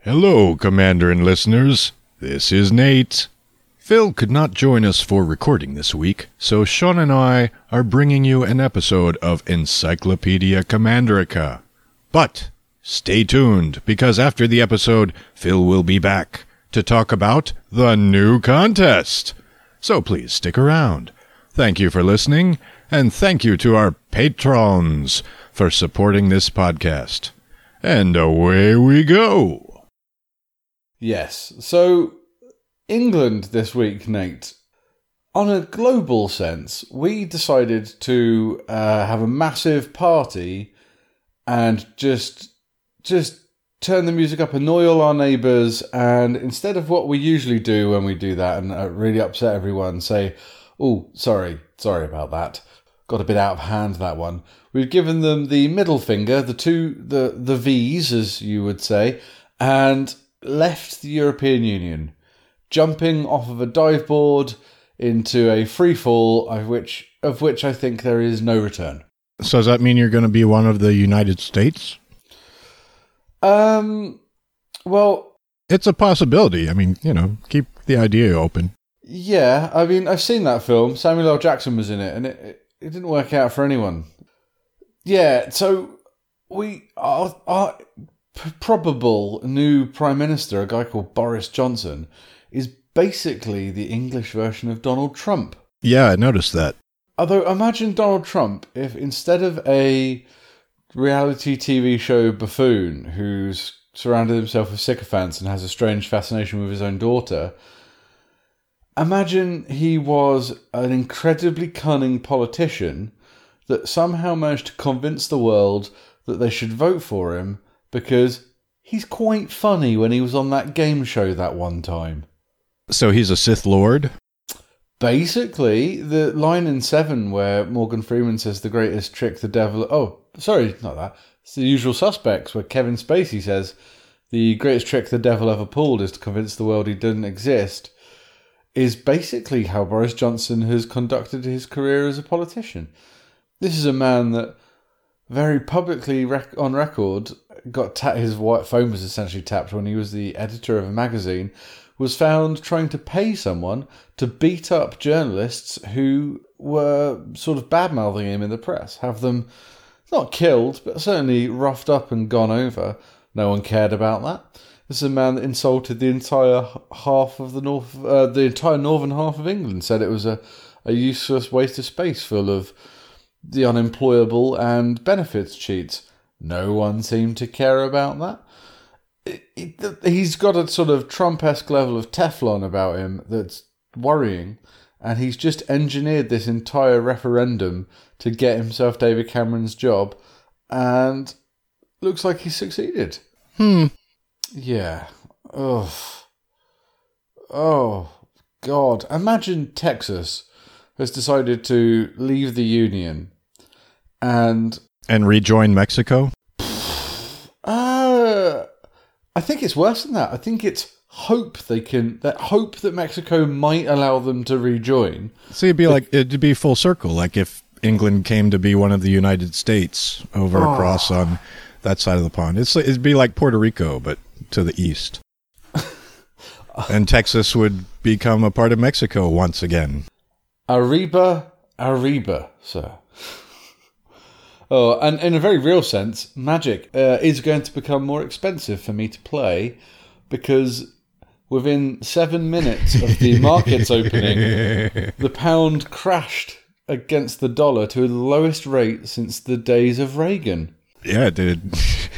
Hello, Commander and listeners. This is Nate. Phil could not join us for recording this week, so Sean and I are bringing you an episode of Encyclopedia Commanderica. But stay tuned, because after the episode, Phil will be back to talk about the new contest. So please stick around. Thank you for listening, and thank you to our patrons for supporting this podcast. And away we go. Yes, so England this week, Nate. On a global sense, we decided to have a massive party and just turn the music up, annoy all our neighbours, and instead of what we usually do when we do that and really upset everyone, say, oh, sorry about that. Got a bit out of hand, that one. We've given them the middle finger, the V's, as you would say, and left the European Union, jumping off of a dive board into a free fall of which I think there is no return. So does that mean you're going to be one of the United States? Well, it's a possibility. I mean, keep the idea open. Yeah, I mean, I've seen that film. Samuel L. Jackson was in it, and it didn't work out for anyone. Yeah, so our probable new Prime Minister, a guy called Boris Johnson, is basically the English version of Donald Trump. Yeah, I noticed that. Although, imagine Donald Trump if instead of a reality TV show buffoon who's surrounded himself with sycophants and has a strange fascination with his own daughter, imagine he was an incredibly cunning politician that somehow managed to convince the world that they should vote for him because he's quite funny when he was on that game show that one time. So he's a Sith Lord? Basically, the line in Seven where Morgan Freeman says the greatest trick the devil... Oh, sorry, not that. It's The Usual Suspects where Kevin Spacey says the greatest trick the devil ever pulled is to convince the world he didn't exist, is basically how Boris Johnson has conducted his career as a politician. This is a man that very publicly on record got his white phone was essentially tapped when he was the editor of a magazine, was found trying to pay someone to beat up journalists who were sort of bad-mouthing him in the press, have them not killed, but certainly roughed up and gone over. No one cared about that. This is a man that insulted the entire northern half of England, said it was a useless waste of space full of the unemployable and benefits cheats. No one seemed to care about that. He's got a sort of Trump-esque level of Teflon about him that's worrying, and he's just engineered this entire referendum to get himself David Cameron's job, and looks like he's succeeded. Yeah. Oh, God. Imagine Texas has decided to leave the Union and rejoin Mexico? I think it's worse than that. I think it's hope that Mexico might allow them to rejoin. See, it'd be full circle, like if England came to be one of the United States over across on that side of the pond. It'd be like Puerto Rico, but to the east. And Texas would become a part of Mexico once again. Arriba, sir. Oh, and in a very real sense, Magic is going to become more expensive for me to play because within 7 minutes of the markets opening, the pound crashed against the dollar to the lowest rate since the days of Reagan. Yeah, it did.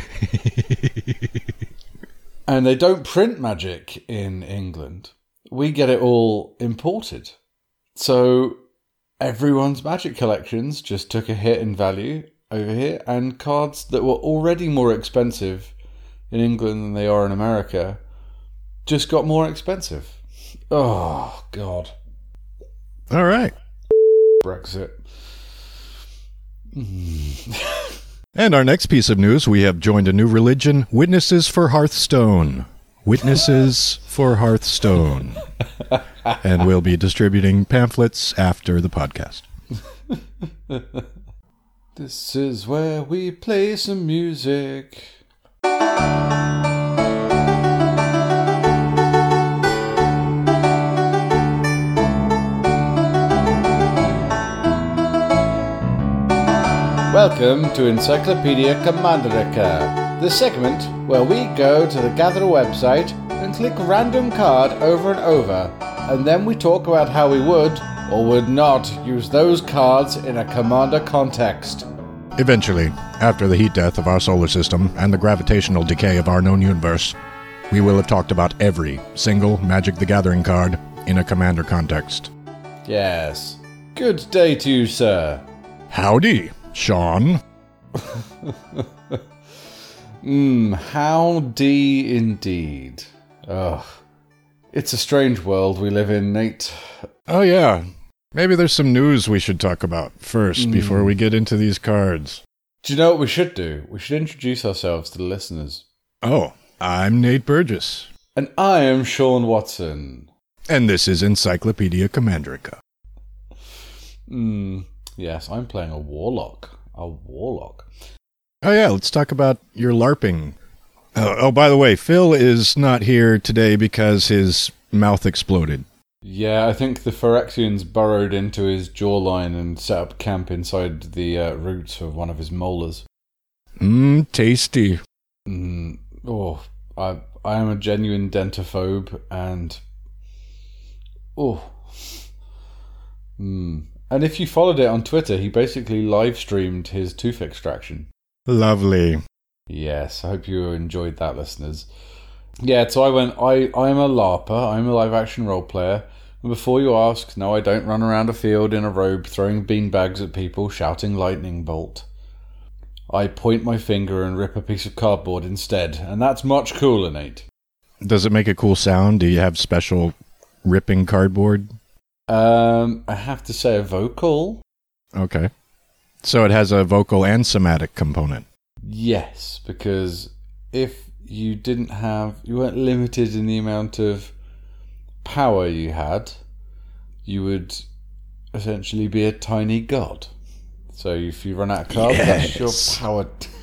And they don't print Magic in England. We get it all imported. So everyone's Magic collections just took a hit in value over here, and cards that were already more expensive in England than they are in America just got more expensive. Oh, God. All right. Brexit. And our next piece of news, we have joined a new religion, Witnesses for Hearthstone. Witnesses for Hearthstone. And we'll be distributing pamphlets after the podcast. This is where we play some music. Welcome to Encyclopedia Commanderica, the segment where we go to the Gatherer website and click random card over and over, and then we talk about how we would or would not use those cards in a Commander context. Eventually, after the heat death of our solar system and the gravitational decay of our known universe, we will have talked about every single Magic the Gathering card in a Commander context. Yes. Good day to you, sir. Howdy, Sean. Howdy indeed. Ugh. It's a strange world we live in, Nate. Oh yeah, maybe there's some news we should talk about first before we get into these cards. Do you know what we should do? We should introduce ourselves to the listeners. Oh, I'm Nate Burgess. And I am Sean Watson. And this is Encyclopedia Commanderica. Yes, I'm playing a warlock. Oh yeah, let's talk about your LARPing. Oh, by the way, Phil is not here today because his mouth exploded. Yeah, I think the Phyrexians burrowed into his jawline and set up camp inside the roots of one of his molars. Tasty. I am a genuine dentophobe, and... And if you followed it on Twitter, he basically live-streamed his tooth extraction. Lovely. Yes, I hope you enjoyed that, listeners. Yeah, so I'm a LARPer, I'm a live-action role player, and before you ask, no, I don't run around a field in a robe throwing beanbags at people, shouting lightning bolt. I point my finger and rip a piece of cardboard instead, and that's much cooler, Nate. Does it make a cool sound? Do you have special ripping cardboard? I have to say a vocal. Okay. So it has a vocal and somatic component. Yes, because if you weren't limited in the amount of power you had, you would essentially be a tiny god. So if you run out of cards, that's your power.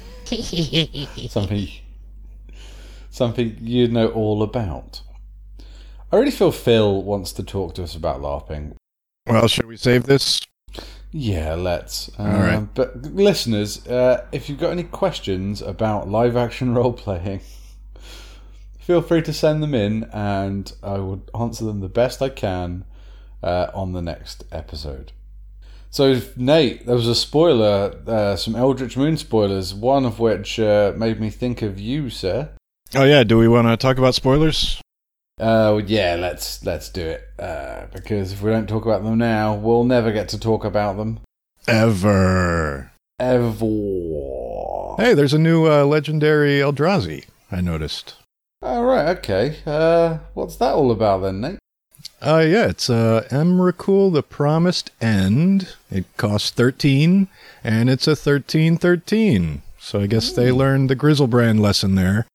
Something you'd know all about. I really feel Phil wants to talk to us about LARPing. Well, should we save this? Yeah, let's. All right. But listeners, if you've got any questions about live-action role-playing, feel free to send them in, and I will answer them the best I can on the next episode. So, Nate, there was a spoiler, some Eldritch Moon spoilers, one of which made me think of you, sir. Oh yeah, do we want to talk about spoilers? Yeah, let's do it. Because if we don't talk about them now, we'll never get to talk about them. Ever. Hey, there's a new legendary Eldrazi, I noticed. Oh, right, okay. What's that all about then, Nate? Yeah, it's Emrakul the Promised End. It costs 13, and it's a 13/13. So I guess they learned the Grizzlebrand lesson there.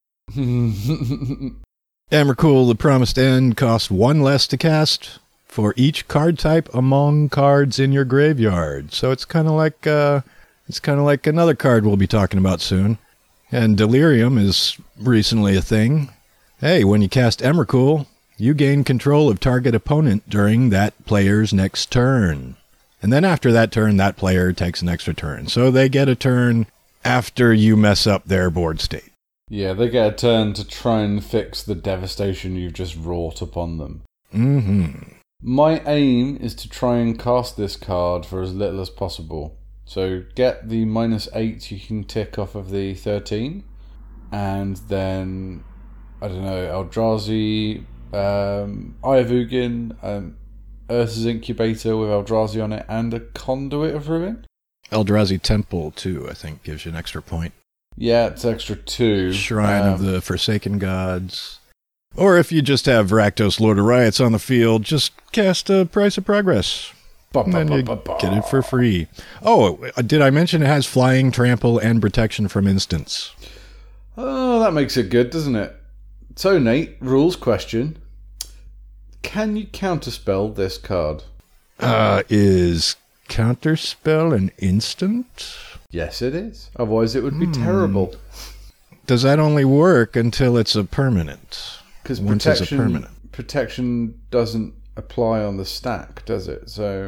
Emrakul the Promised End costs 1 less to cast for each card type among cards in your graveyard. So it's kind of like another card we'll be talking about soon. And Delirium is recently a thing. Hey, when you cast Emrakul, you gain control of target opponent during that player's next turn. And then after that turn, that player takes an extra turn. So they get a turn after you mess up their board state. Yeah, they get a turn to try and fix the devastation you've just wrought upon them. My aim is to try and cast this card for as little as possible. So get the -8 you can tick off of the 13, and then, I don't know, Eldrazi, Iavugin, Urza's Incubator with Eldrazi on it, and a Conduit of Ruin. Eldrazi Temple, too, I think, gives you an extra point. Yeah, it's extra 2. Shrine of the Forsaken Gods. Or if you just have Rakdos, Lord of Riots on the field, just cast a Price of Progress. And then you get it for free. Oh, did I mention it has Flying, Trample, and Protection from Instants? Oh, that makes it good, doesn't it? So, Nate, rules question. Can you counterspell this card? Is Counterspell an instant? Yes, it is. Otherwise, it would be terrible. Does that only work until it's a permanent? Because once it's a permanent, protection doesn't apply on the stack, does it? So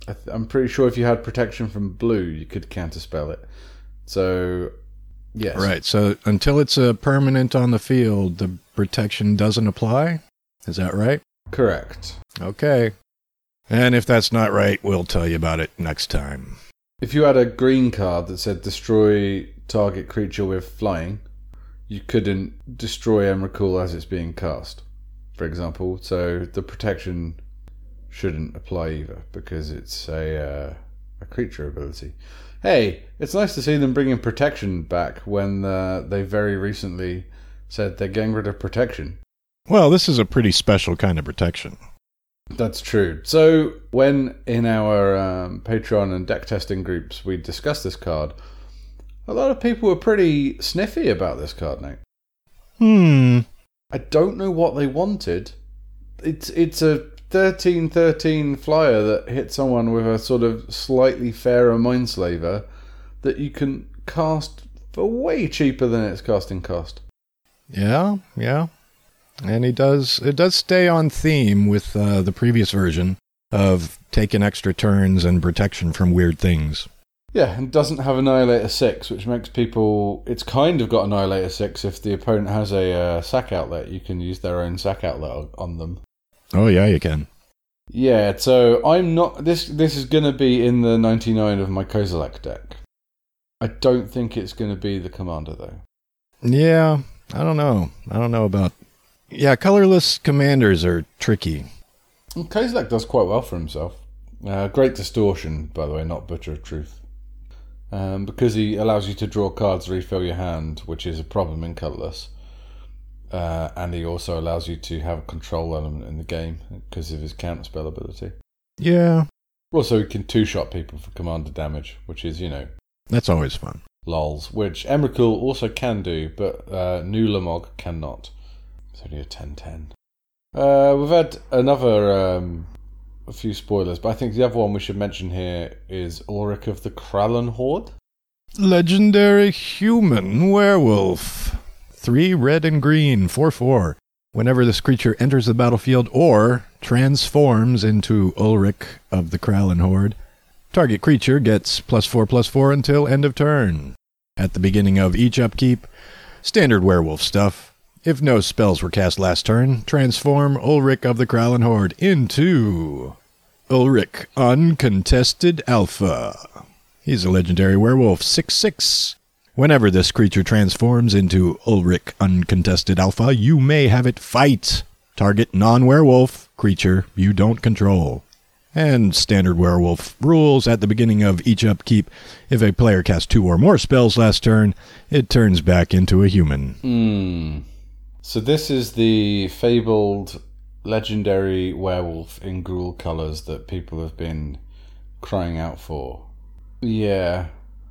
I'm pretty sure if you had protection from blue, you could counterspell it. So, yes. Right, so until it's a permanent on the field, the protection doesn't apply? Is that right? Correct. Okay. And if that's not right, we'll tell you about it next time. If you had a green card that said destroy target creature with flying, you couldn't destroy Emrakul as it's being cast, for example. So the protection shouldn't apply either because it's a creature ability. Hey, it's nice to see them bringing protection back when they very recently said they're getting rid of protection. Well, this is a pretty special kind of protection. That's true. So when in our Patreon and deck testing groups we discussed this card, a lot of people were pretty sniffy about this card, Nate. I don't know what they wanted. It's a 13/13 flyer that hits someone with a sort of slightly fairer Mindslaver that you can cast for way cheaper than its casting cost. Yeah. And it does stay on theme with the previous version of taking extra turns and protection from weird things. Yeah, and doesn't have Annihilator 6, which makes people... It's kind of got Annihilator 6 if the opponent has a sack outlet. You can use their own sack outlet on them. Oh, yeah, you can. Yeah, so I'm not... This is going to be in the 99 of my Kozilek deck. I don't think it's going to be the commander, though. Yeah, I don't know about... Yeah, colorless commanders are tricky. And Kozilek does quite well for himself. Great distortion, by the way, not Butcher of Truth. Because he allows you to draw cards, refill your hand, which is a problem in colorless. And he also allows you to have a control element in the game because of his counterspell ability. Yeah. Also, he can two-shot people for commander damage, which is, That's always fun. lols, which Emrakul also can do, but New Lamog cannot. It's only a 10/10. We've had a few spoilers, but I think the other one we should mention here is Ulrich of the Krallen Horde. Legendary human werewolf. 3 red and green, 4/4. Whenever this creature enters the battlefield or transforms into Ulrich of the Krallen Horde, target creature gets +4/+4 until end of turn. At the beginning of each upkeep, standard werewolf stuff. If no spells were cast last turn, transform Ulrich of the Krallen Horde into Ulrich Uncontested Alpha. He's a legendary werewolf, 6/6. Whenever this creature transforms into Ulrich Uncontested Alpha, you may have it fight target non-werewolf creature you don't control. And standard werewolf rules at the beginning of each upkeep. If a player casts 2 or more spells last turn, it turns back into a human. So this is the fabled legendary werewolf in Gruul colours that people have been crying out for. Yeah,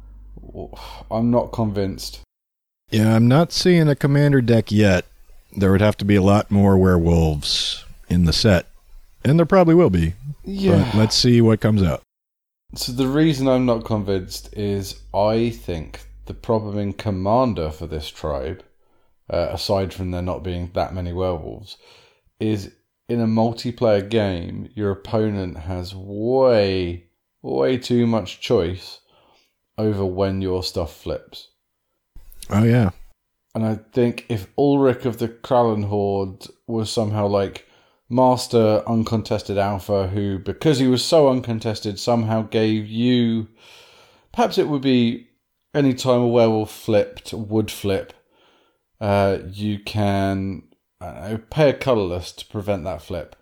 I'm not convinced. Yeah, I'm not seeing a commander deck yet. There would have to be a lot more werewolves in the set. And there probably will be. Yeah. But let's see what comes out. So the reason I'm not convinced is I think the problem in Commander for this tribe, aside from there not being that many werewolves, is in a multiplayer game, your opponent has way too much choice over when your stuff flips. Oh, yeah. And I think if Ulrich of the Krallen Horde was somehow like Master Uncontested Alpha, who, because he was so uncontested, somehow gave you... Perhaps it would be any time a werewolf would flip, you can pay a colourless to prevent that flip.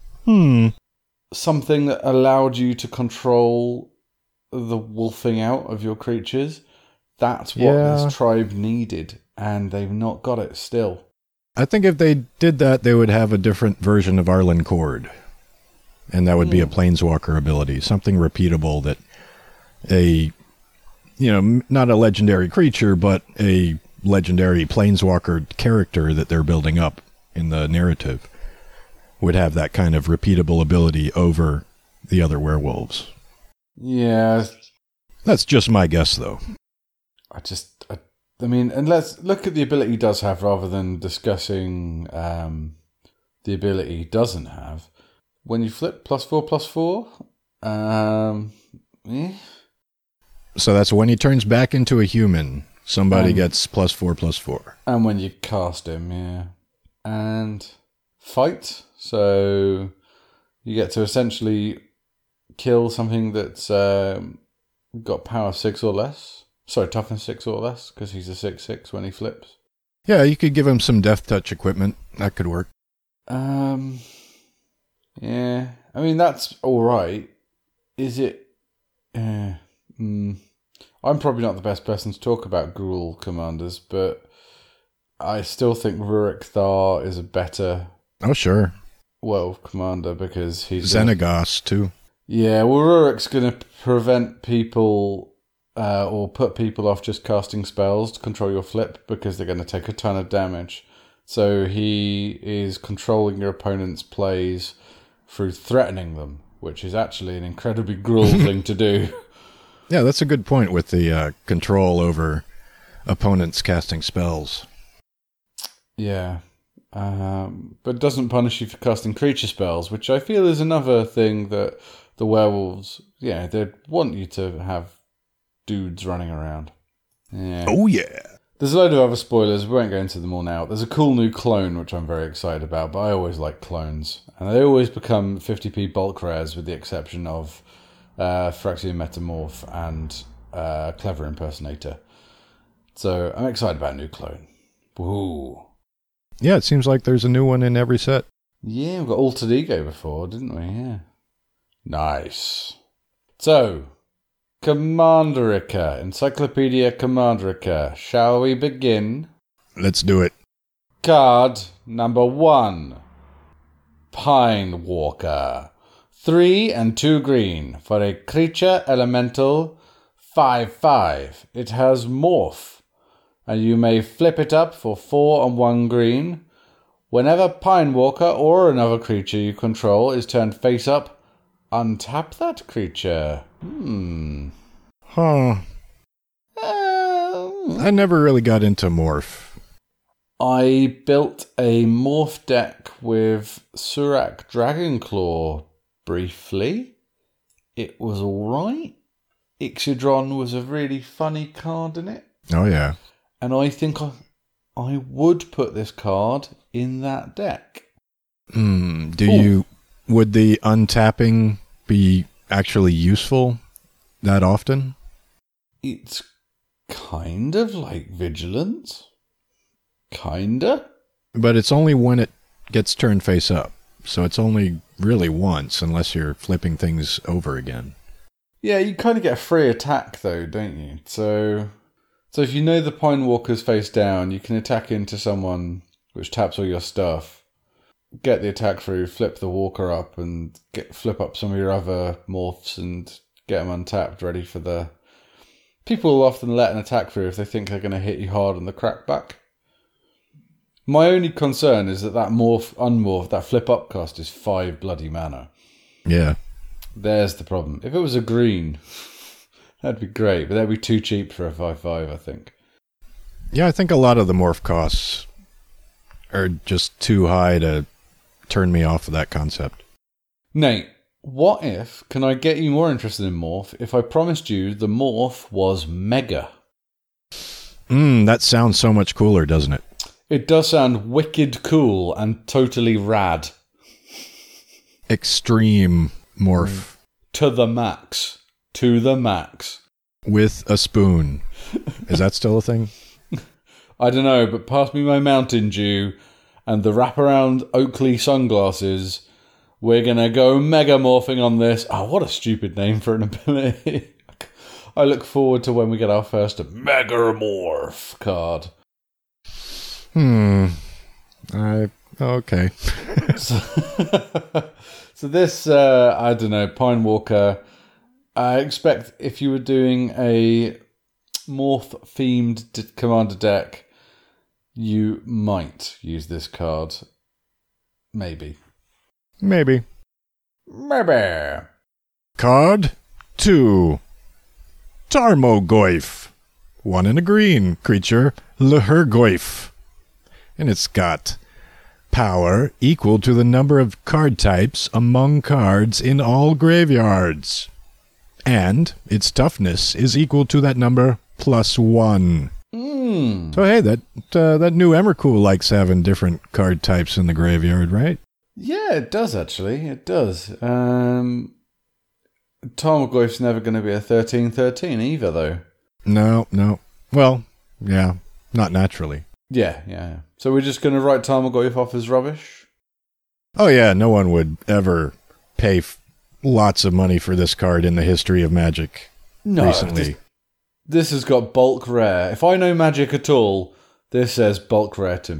Something that allowed you to control the wolfing out of your creatures. That's what this tribe needed, and they've not got it still. I think if they did that, they would have a different version of Arlen Cord. And that would be a Planeswalker ability, something repeatable that not a legendary creature, but a legendary Planeswalker character that they're building up in the narrative would have that kind of repeatable ability over the other werewolves. Yeah. That's just my guess, though. I mean, and let's look at the ability he does have rather than discussing the ability he doesn't have. When you flip +4/+4, Yeah. So that's when he turns back into a human. Somebody gets +4/+4. And when you cast him, yeah. And fight. So you get to essentially kill something that's got power 6 or less. Sorry, toughness 6 or less, because he's a 6/6 when he flips. Yeah, you could give him some death touch equipment. That could work. Yeah. I mean, that's alright. Is it... I'm probably not the best person to talk about Gruul commanders, but I still think Rurik Thar is a better Oh, sure. werewolf commander because he's... Xenagos, too. Yeah, well, Rurik's going to prevent people or put people off just casting spells to control your flip because they're going to take a ton of damage. So he is controlling your opponent's plays through threatening them, which is actually an incredibly Gruul thing to do. Yeah, that's a good point with the control over opponents casting spells. Yeah. But it doesn't punish you for casting creature spells, which I feel is another thing that the werewolves, yeah, they'd want you to have dudes running around. Yeah. Oh, yeah. There's a load of other spoilers. We won't go into them all now. There's a cool new clone, which I'm very excited about, but I always like clones. And they always become 50p bulk rares, with the exception of Phyrexian Metamorph and Clever Impersonator. So I'm excited about a new clone. Woo. Yeah, it seems like there's a new one in every set. Yeah, we got Altered Ego before, didn't we? Yeah. Nice. So, Commanderica, Encyclopedia Commanderica. Shall we begin? Let's do it. Card number 1. Pine Walker. 3 and 2 green for a creature elemental 5/5. It has morph, and you may flip it up for 4 and 1 green. Whenever Pine Walker or another creature you control is turned face up, untap that creature. Huh. I never really got into Morph. I built a Morph deck with Surak Dragonclaw briefly. It was alright. Ixidron was a really funny card in it. Oh, yeah. And I think I would put this card in that deck. Would the untapping be actually useful that often? It's kind of like Vigilance. Kinda. But it's only when it gets turned face up. So it's only really once, unless you're flipping things over again. Yeah, you kind of get a free attack though, don't you? So if you know the Pine Walker's face down, you can attack into someone which taps all your stuff, get the attack through, flip the Walker up, and flip up some of your other morphs and get them untapped, ready for the... People will often let an attack through if they think they're going to hit you hard on the crackback. My only concern is that morph, unmorph, that flip up cost is 5 bloody mana. Yeah. There's the problem. If it was a green, that'd be great, but that'd be too cheap for a 5/5, I think. Yeah, I think a lot of the morph costs are just too high to turn me off of that concept. Nate, what if, can I get you more interested in morph, if I promised you the morph was mega? That sounds so much cooler, doesn't it? It does sound wicked cool and totally rad. Extreme morph. To the max. To the max. With a spoon. Is that still a thing? I don't know, but pass me my Mountain Dew and the wraparound Oakley sunglasses. We're going to go mega morphing on this. Oh, what a stupid name for an ability. I look forward to when we get our first Mega Morph card. Okay. So this, I don't know, Pine Walker, I expect if you were doing a morph-themed commander deck, you might use this card. Maybe. Card 2. Tarmogoyf. 1 and a green creature, Lehurgoyf. And it's got power equal to the number of card types among cards in all graveyards. And its toughness is equal to that number plus 1. So hey, that new Emrakul likes having different card types in the graveyard, right? Yeah, it does actually. It does. Tarmogoyf's never going to be a 13/13 either, though. No. Well, yeah, not naturally. Yeah. So we're just going to write Tarmogoyf off as rubbish? Oh yeah, no one would ever pay lots of money for this card in the history of Magic recently. This has got bulk rare. If I know Magic at all, this says bulk rare to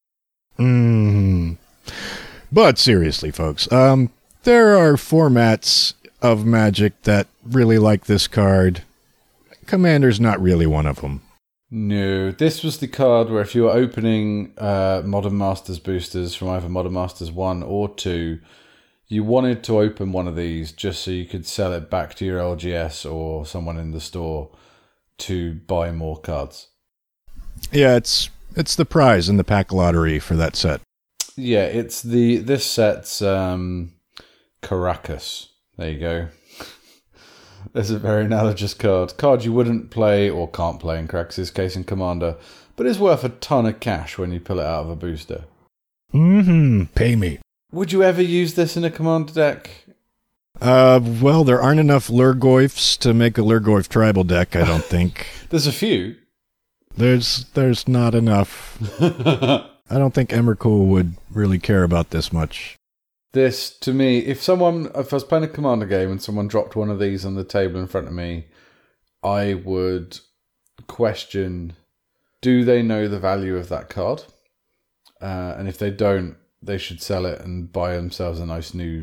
me. But seriously, folks, there are formats of Magic that really like this card. Commander's not really one of them. No, this was the card where if you were opening Modern Masters boosters from either Modern Masters 1 or 2, you wanted to open one of these just so you could sell it back to your LGS or someone in the store to buy more cards. Yeah, it's the prize in the pack lottery for that set. Yeah, it's this set's Caracas. There you go. There's a very analogous card you wouldn't play or can't play in Caracas' case in Commander, but it's worth a ton of cash when you pull it out of a booster. Pay me. Would you ever use this in a Commander deck? Well, there aren't enough Lurgoyfs to make a Lurgoyf tribal deck, I don't think. There's a few. There's not enough. I don't think Emrakul would really care about this much. This, to me, if I was playing a Commander game and someone dropped one of these on the table in front of me, I would question, do they know the value of that card? And if they don't, they should sell it and buy themselves a nice new,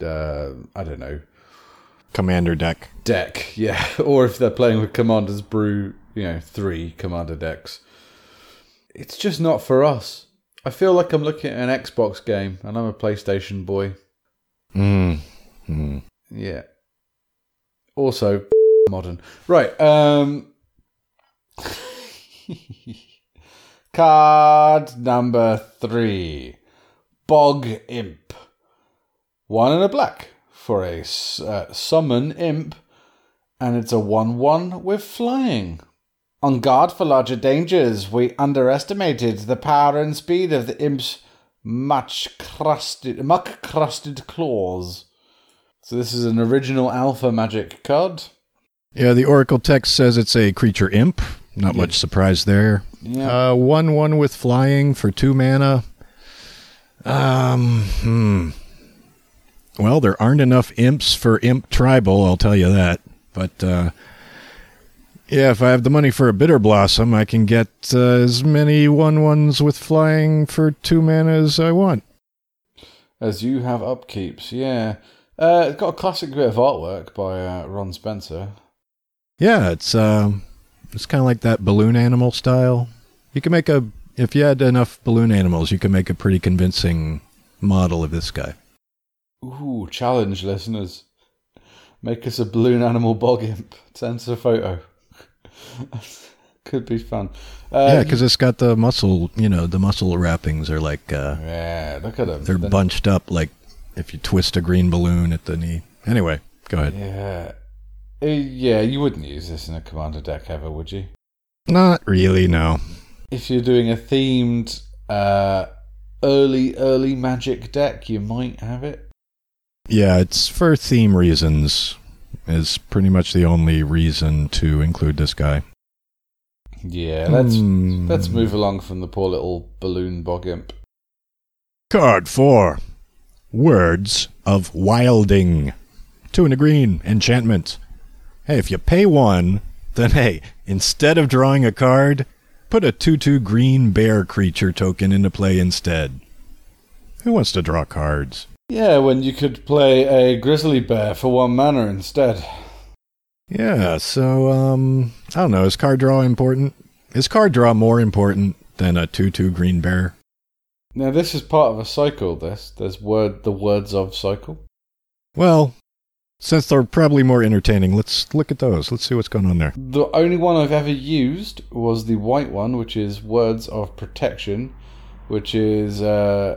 Commander deck. Yeah. Or if they're playing with Commander's Brew, 3 Commander decks. It's just not for us. I feel like I'm looking at an Xbox game and I'm a PlayStation boy. Yeah. Also, modern. Right. Card number 3. Bog Imp. 1 and a black for a summon imp, and it's a 1/1 with flying. On guard for larger dangers, we underestimated the power and speed of the imp's muck-crusted claws. So this is an original alpha magic card. Yeah, the Oracle text says it's a creature imp. Not much surprise there. Yeah. 1/1 with flying for 2 mana. Well, there aren't enough imps for Imp Tribal, I'll tell you that. But, yeah, if I have the money for a Bitter Blossom, I can get as many 1/1s with flying for 2 mana as I want. As you have upkeeps, yeah. It's got a classic bit of artwork by Ron Spencer. Yeah, it's kind of like that balloon animal style. You can make if you had enough balloon animals, you can make a pretty convincing model of this guy. Ooh, challenge listeners. Make us a balloon animal bog imp. Send us a photo. Could be fun. Yeah, because it's got the muscle, the muscle wrappings are like... yeah, look at them. They're bunched up like if you twist a green balloon at the knee. Anyway, go ahead. Yeah. Yeah, you wouldn't use this in a Commander deck ever, would you? Not really, no. If you're doing a themed early Magic deck, you might have it. Yeah, it's for theme reasons. Is pretty much the only reason to include this guy. Yeah, let's move along from the poor little balloon bog imp. Card 4. Words of Wilding. 2 and a green. Enchantment. Hey, if you pay 1, then hey, instead of drawing a card, put a 2/2 green bear creature token into play instead. Who wants to draw cards? Yeah, when you could play a grizzly bear for 1 mana instead. Yeah, so, I don't know, is card draw important? Is card draw more important than a 2/2 green bear? Now, this is part of a cycle, there's the words of cycle. Well, since they're probably more entertaining, let's look at those. Let's see what's going on there. The only one I've ever used was the white one, which is Words of Protection, which is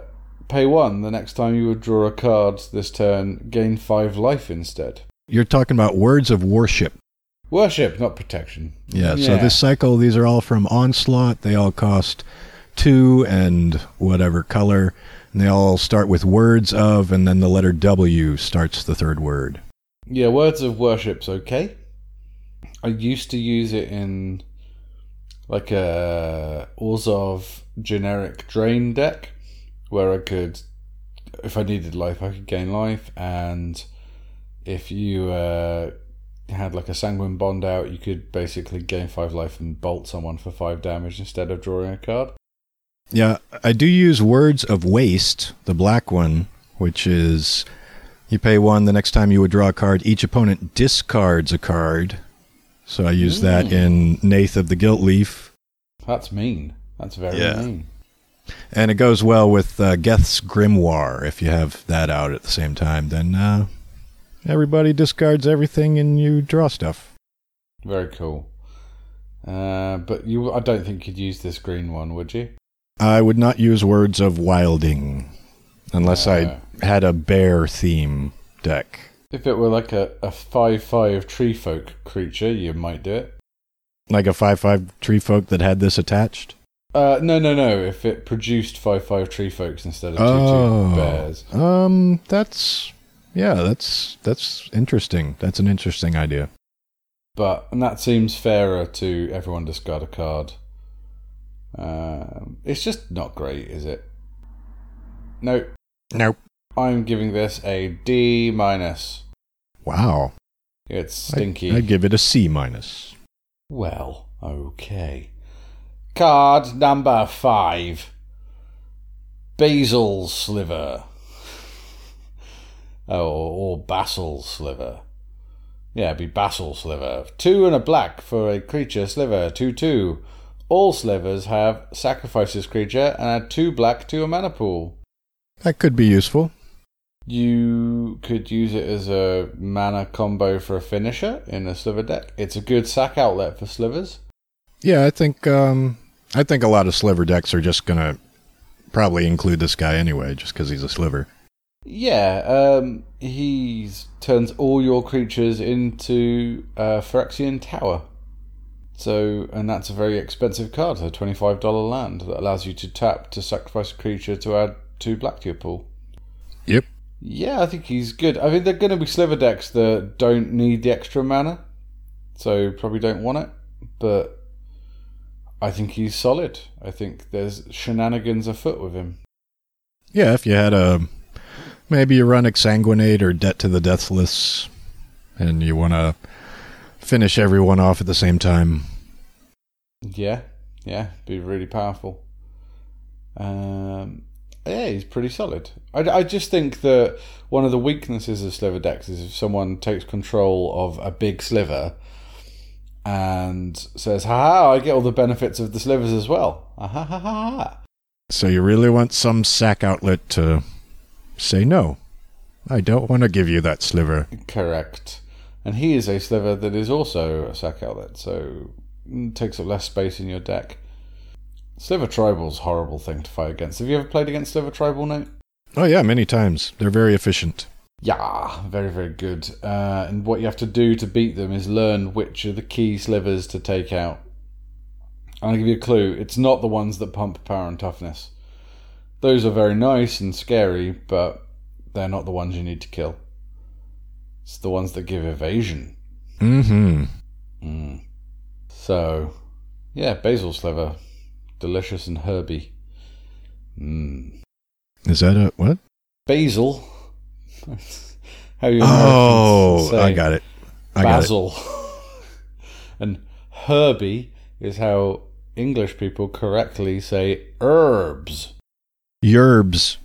Pay 1. The next time you would draw a card this turn, gain 5 life instead. You're talking about Words of Worship. Worship, not protection. Yeah, so this cycle, these are all from Onslaught. They all cost 2 and whatever color. And they all start with Words of, and then the letter W starts the third word. Yeah, Words of Worship's okay. I used to use it in like a Orzhov generic drain deck, where I could, if I needed life, I could gain life, and if you had like a Sanguine Bond out, you could basically gain 5 life and bolt someone for 5 damage instead of drawing a card. Yeah, I do use Words of Waste, the black one, which is you pay 1, the next time you would draw a card, each opponent discards a card. So I use that in Nath of the Gilt Leaf. That's mean. That's very mean. And it goes well with Geth's Grimoire. If you have that out at the same time, then everybody discards everything and you draw stuff. Very cool. But I don't think you'd use this green one, would you? I would not use Words of Wilding unless I had a bear theme deck. If it were like a 5/5 tree folk creature, you might do it. Like a 5/5 tree folk that had this attached? No. If it produced 5/5 tree folks instead of 2/2 bears. That's interesting. That's an interesting idea. And that seems fairer to everyone discard a card. It's just not great, is it? Nope. I'm giving this a D-. Wow. It's stinky. I'd give it a C-. Well, okay. Card number 5. Basil Sliver. Or Basil Sliver. Yeah, it'd be Basil Sliver. 2 and a black for a creature sliver. 2/2. All slivers have sacrifice this creature and add 2 black to a mana pool. That could be useful. You could use it as a mana combo for a finisher in a sliver deck. It's a good sack outlet for slivers. Yeah, I think a lot of sliver decks are just gonna probably include this guy anyway, just because he's a sliver. Yeah, he turns all your creatures into Phyrexian Tower. And that's a very expensive card, a $25 land that allows you to tap to sacrifice a creature to add 2 black to your pool. Yep. Yeah, I think he's good. I think there are going to be sliver decks that don't need the extra mana, so probably don't want it, but I think he's solid. I think there's shenanigans afoot with him. Yeah, if you had maybe you run Exsanguinate or Debt to the Deathless, and you want to finish everyone off at the same time. Yeah, be really powerful. Yeah, he's pretty solid. I just think that one of the weaknesses of sliver decks is if someone takes control of a big sliver and says, "Ha, I get all the benefits of the slivers as well." Ha. So you really want some sack outlet to say, "No, I don't want to give you that sliver." Correct. And he is a sliver that is also a sack outlet, so it takes up less space in your deck. Sliver Tribal's a horrible thing to fight against. Have you ever played against Sliver Tribal, Nate? Oh yeah, many times. They're very efficient. Yeah, very, very good. And what you have to do to beat them is learn which are the key slivers to take out. I'll give you a clue. It's not the ones that pump power and toughness. Those are very nice and scary, but they're not the ones you need to kill. It's the ones that give evasion. So, yeah, Basil Sliver. Delicious and herby. Is that a what? Basil. How you say I got it. Basil. And herby is how English people correctly say herbs. Yerbs.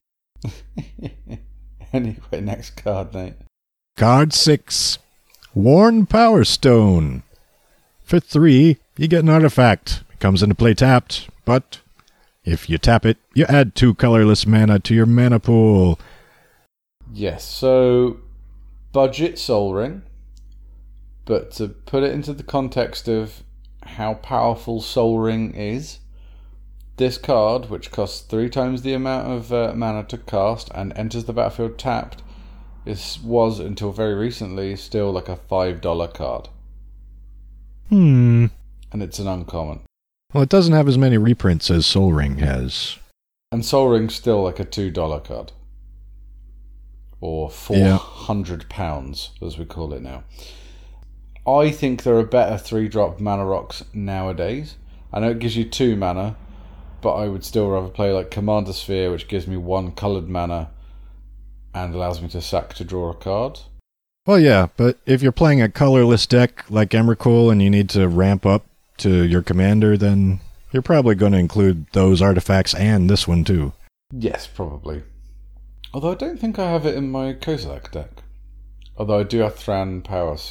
Anyway, next card, Nate. Card 6. Worn Power Stone. For 3, you get an artifact. It comes into play tapped, but if you tap it, you add 2 colorless mana to your mana pool. Yes, so budget Sol Ring, but to put it into the context of how powerful Sol Ring is, This card, which costs 3 times the amount of mana to cast and enters the battlefield tapped, was until very recently still like a $5 card. And it's an uncommon. Well, it doesn't have as many reprints as Sol Ring has. And Sol Ring's still like a $2 card. Or £400, as we call it now. I think there are better 3-drop mana rocks nowadays. I know it gives you 2 mana, but I would still rather play like Commander Sphere, which gives me 1 coloured mana and allows me to sack to draw a card. Well, yeah, but if you're playing a colorless deck like Emrakul and you need to ramp up to your commander, then you're probably going to include those artifacts and this one too. Yes, probably. Although I don't think I have it in my Kozilek deck. Although I do have Thran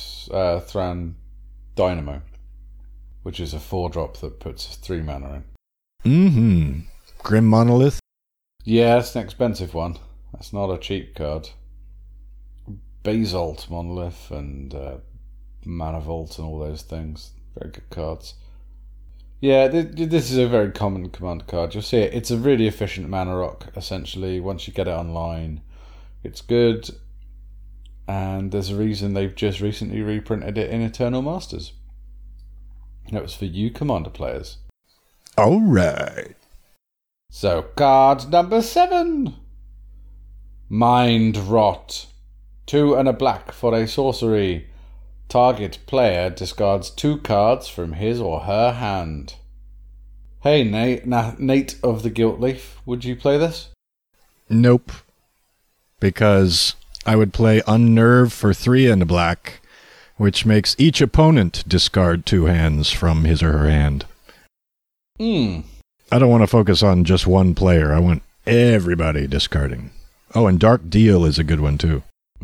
Dynamo, which is a 4-drop that puts 3 mana in. Grim Monolith? Yeah, it's an expensive one. That's not a cheap card. Basalt Monolith and Mana Vault and all those things. Very good cards. Yeah, this is a very common command card. You'll see it. It's a really efficient mana rock, essentially. Once you get it online, it's good. And there's a reason they've just recently reprinted it in Eternal Masters. That was for you Commander players. Alright. So, card number 7. Mind Rot. 2 and a black for a sorcery. Target player discards 2 cards from his or her hand. Hey, Nate of the Gilt Leaf, would you play this? Nope. Because I would play Unnerve for 3 and a black, which makes each opponent discard 2 hands from his or her hand. I don't want to focus on just one player. I want everybody discarding. Oh, and Dark Deal is a good one too.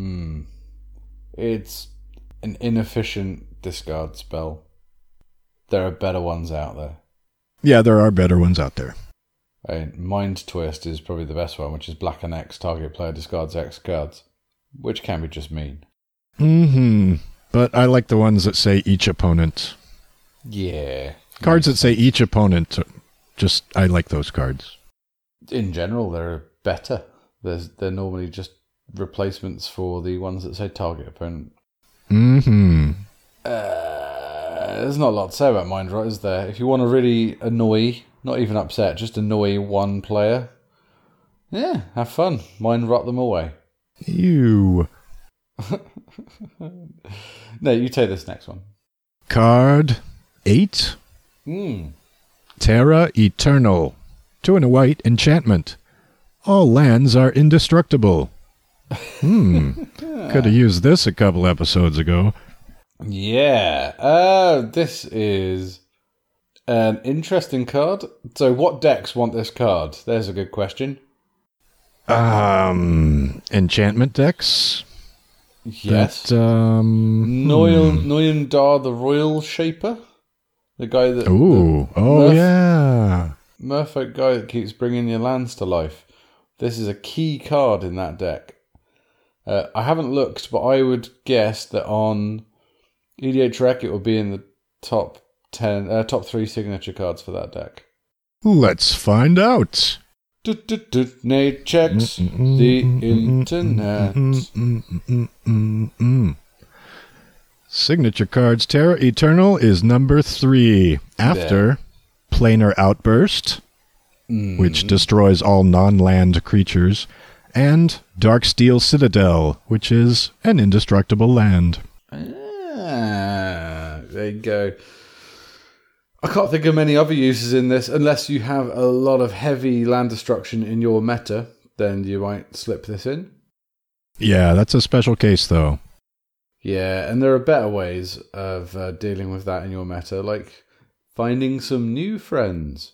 It's an inefficient discard spell. There are better ones out there. Yeah, there are better ones out there. Mind Twist is probably the best one, which is black and X. Target player discards X cards, which can be just mean. But I like the ones that say each opponent. Yeah. Cards that say each opponent, I like those cards. In general, they're better. They're normally just replacements for the ones that say target opponent. There's not a lot to say about Mind Rot, is there? If you want to really annoy, not even upset, just annoy one player, yeah, have fun. Mind Rot them away. Ew. No, you take this next one. Card 8. Terra Eternal. 2 and a white enchantment. All lands are indestructible. Could have used this a couple episodes ago. Yeah. This is an interesting card. So what decks want this card? There's a good question. Enchantment decks? Yes. Noyan Dar the Royal Shaper? The guy that... Merfolk guy that keeps bringing your lands to life. This is a key card in that deck. I haven't looked, but I would guess that on EDH Rec it will be in the top 3 signature cards for that deck. Let's find out. Nate checks the internet. Signature cards. Terra Eternal is number 3. After Planar Outburst, which destroys all non-land creatures, and Darksteel Citadel, which is an indestructible land. There you go. I can't think of many other uses in this, unless you have a lot of heavy land destruction in your meta, then you might slip this in. Yeah, that's a special case, though. Yeah, and there are better ways of dealing with that in your meta, like finding some new friends.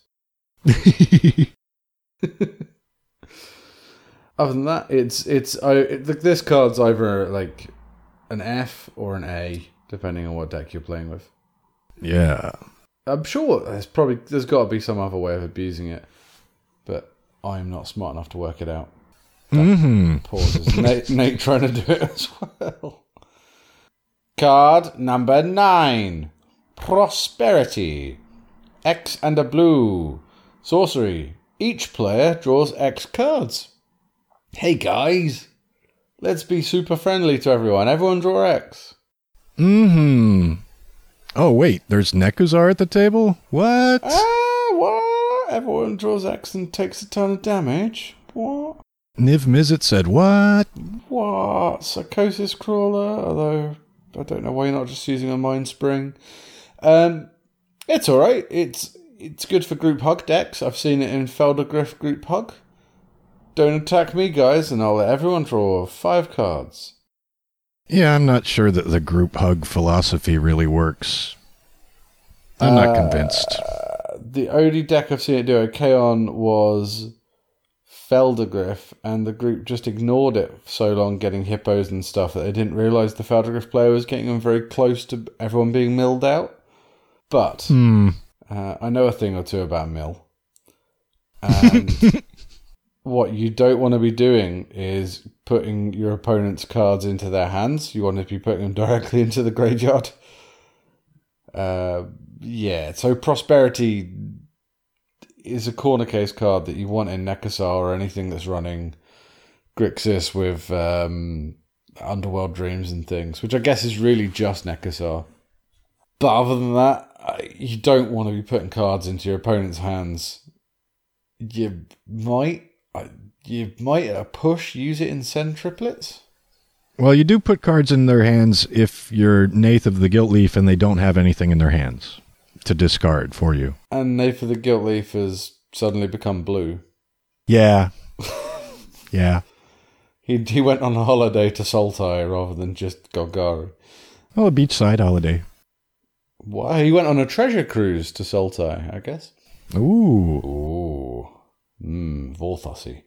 Other than that, this card's either like an F or an A, depending on what deck you're playing with. Yeah. I'm sure there's got to be some other way of abusing it, but I'm not smart enough to work it out. Pauses. Nate trying to do it as well. Card number 9. Prosperity. X and a blue. Sorcery. Each player draws X cards. Hey guys, let's be super friendly to everyone. Everyone draw X. Oh, wait, there's Nekuzar at the table? What? What? Everyone draws X and takes a ton of damage? What? Niv Mizzet said what? What? Psychosis Crawler? Although, I don't know why you're not just using a Mind Spring. It's alright. It's good for group hug decks. I've seen it in Feldergriff group hug. Don't attack me, guys, and I'll let everyone draw 5 cards. Yeah, I'm not sure that the group hug philosophy really works. I'm not convinced. The only deck I've seen it do okay on was Feldergriff, and the group just ignored it for so long, getting hippos and stuff, that they didn't realise the Feldergriff player was getting them very close to everyone being milled out. But I know a thing or two about mill. And what you don't want to be doing is putting your opponent's cards into their hands. You want to be putting them directly into the graveyard. So Prosperity is a corner case card that you want in Nekuzar or anything that's running Grixis with Underworld Dreams and things, which I guess is really just Nekuzar. But other than that, you don't want to be putting cards into your opponent's hands. You might at a push use it in Send triplets. Well, you do put cards in their hands if you're Nath of the Gilt Leaf and they don't have anything in their hands to discard for you. And Nath of the Gilt Leaf has suddenly become blue. Yeah. Yeah. He went on a holiday to Sultai rather than just Golgari. Well, a beachside holiday. Why? He went on a treasure cruise to Sultai, I guess. Ooh. Vorthosy.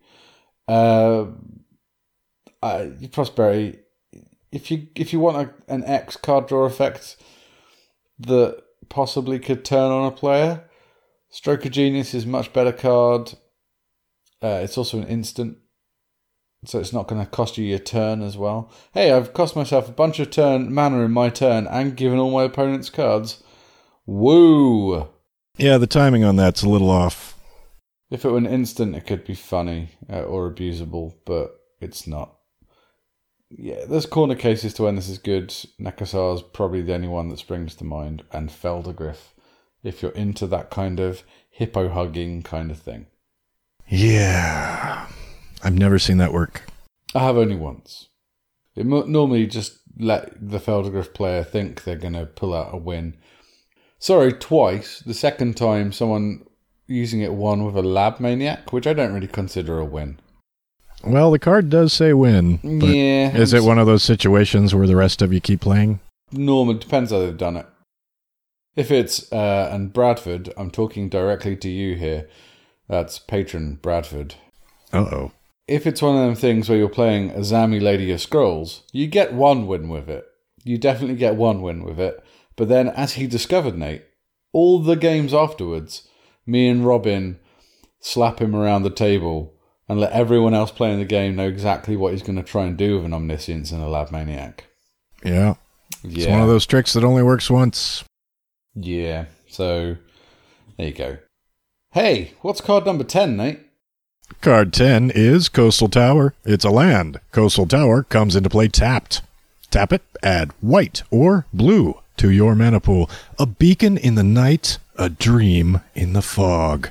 Prosperity. If you want an X card draw effect that possibly could turn on a player, Stroke of Genius is a much better card. It's also an instant, so it's not going to cost you your turn as well. Hey, I've cost myself a bunch of mana in my turn and given all my opponent's cards. Woo! Yeah, the timing on that's a little off. If it were an instant, it could be funny or abusable, but it's not. Yeah, there's corner cases to when this is good. Nekuzar is probably the only one that springs to mind, and Feldergriff, if you're into that kind of hippo hugging kind of thing. Yeah, I've never seen that work. I have only once. It normally just let the Feldergriff player think they're going to pull out a win. Sorry, twice. The second time, someone using it won with a Lab Maniac, which I don't really consider a win. Well, the card does say win. But yeah. Is it one of those situations where the rest of you keep playing? Normal, depends how they've done it. If it's, and Bradford, I'm talking directly to you here. That's patron Bradford. Uh-oh. If it's one of them things where you're playing Azami Lady of Scrolls, you get one win with it. You definitely get one win with it. But then, as he discovered, Nate, all the games afterwards, me and Robin slap him around the table and let everyone else playing the game know exactly what he's going to try and do with an Omniscience and a Lab Maniac. Yeah. It's one of those tricks that only works once. Yeah. So, there you go. Hey, what's card number 10, Nate? Card 10 is Coastal Tower. It's a land. Coastal Tower comes into play tapped. Tap it, add white or blue to your mana pool. A beacon in the night, a dream in the fog.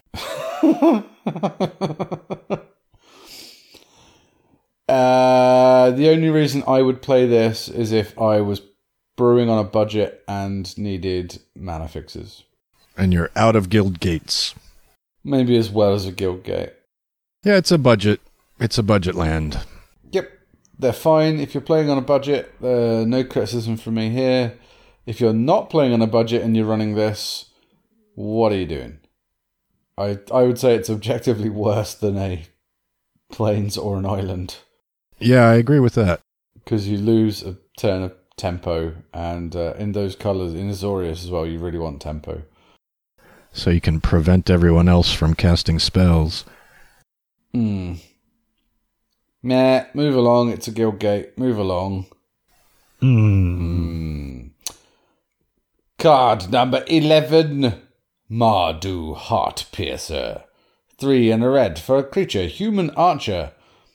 The only reason I would play this is if I was brewing on a budget and needed mana fixes. And you're out of guild gates. Maybe as well as a guild gate. Yeah, it's a budget. It's a budget land. Yep. They're fine if you're playing on a budget. No criticism from me here. If you're not playing on a budget and you're running this, what are you doing? I would say it's objectively worse than a Plains or an island. Yeah, I agree with that. Because you lose a turn of tempo, and in those colours, in Azorius as well, you really want tempo. So you can prevent everyone else from casting spells. Meh, move along, it's a guild gate, move along. Card number 11. Mardu Heart Piercer. 3 and a red for a creature, human archer.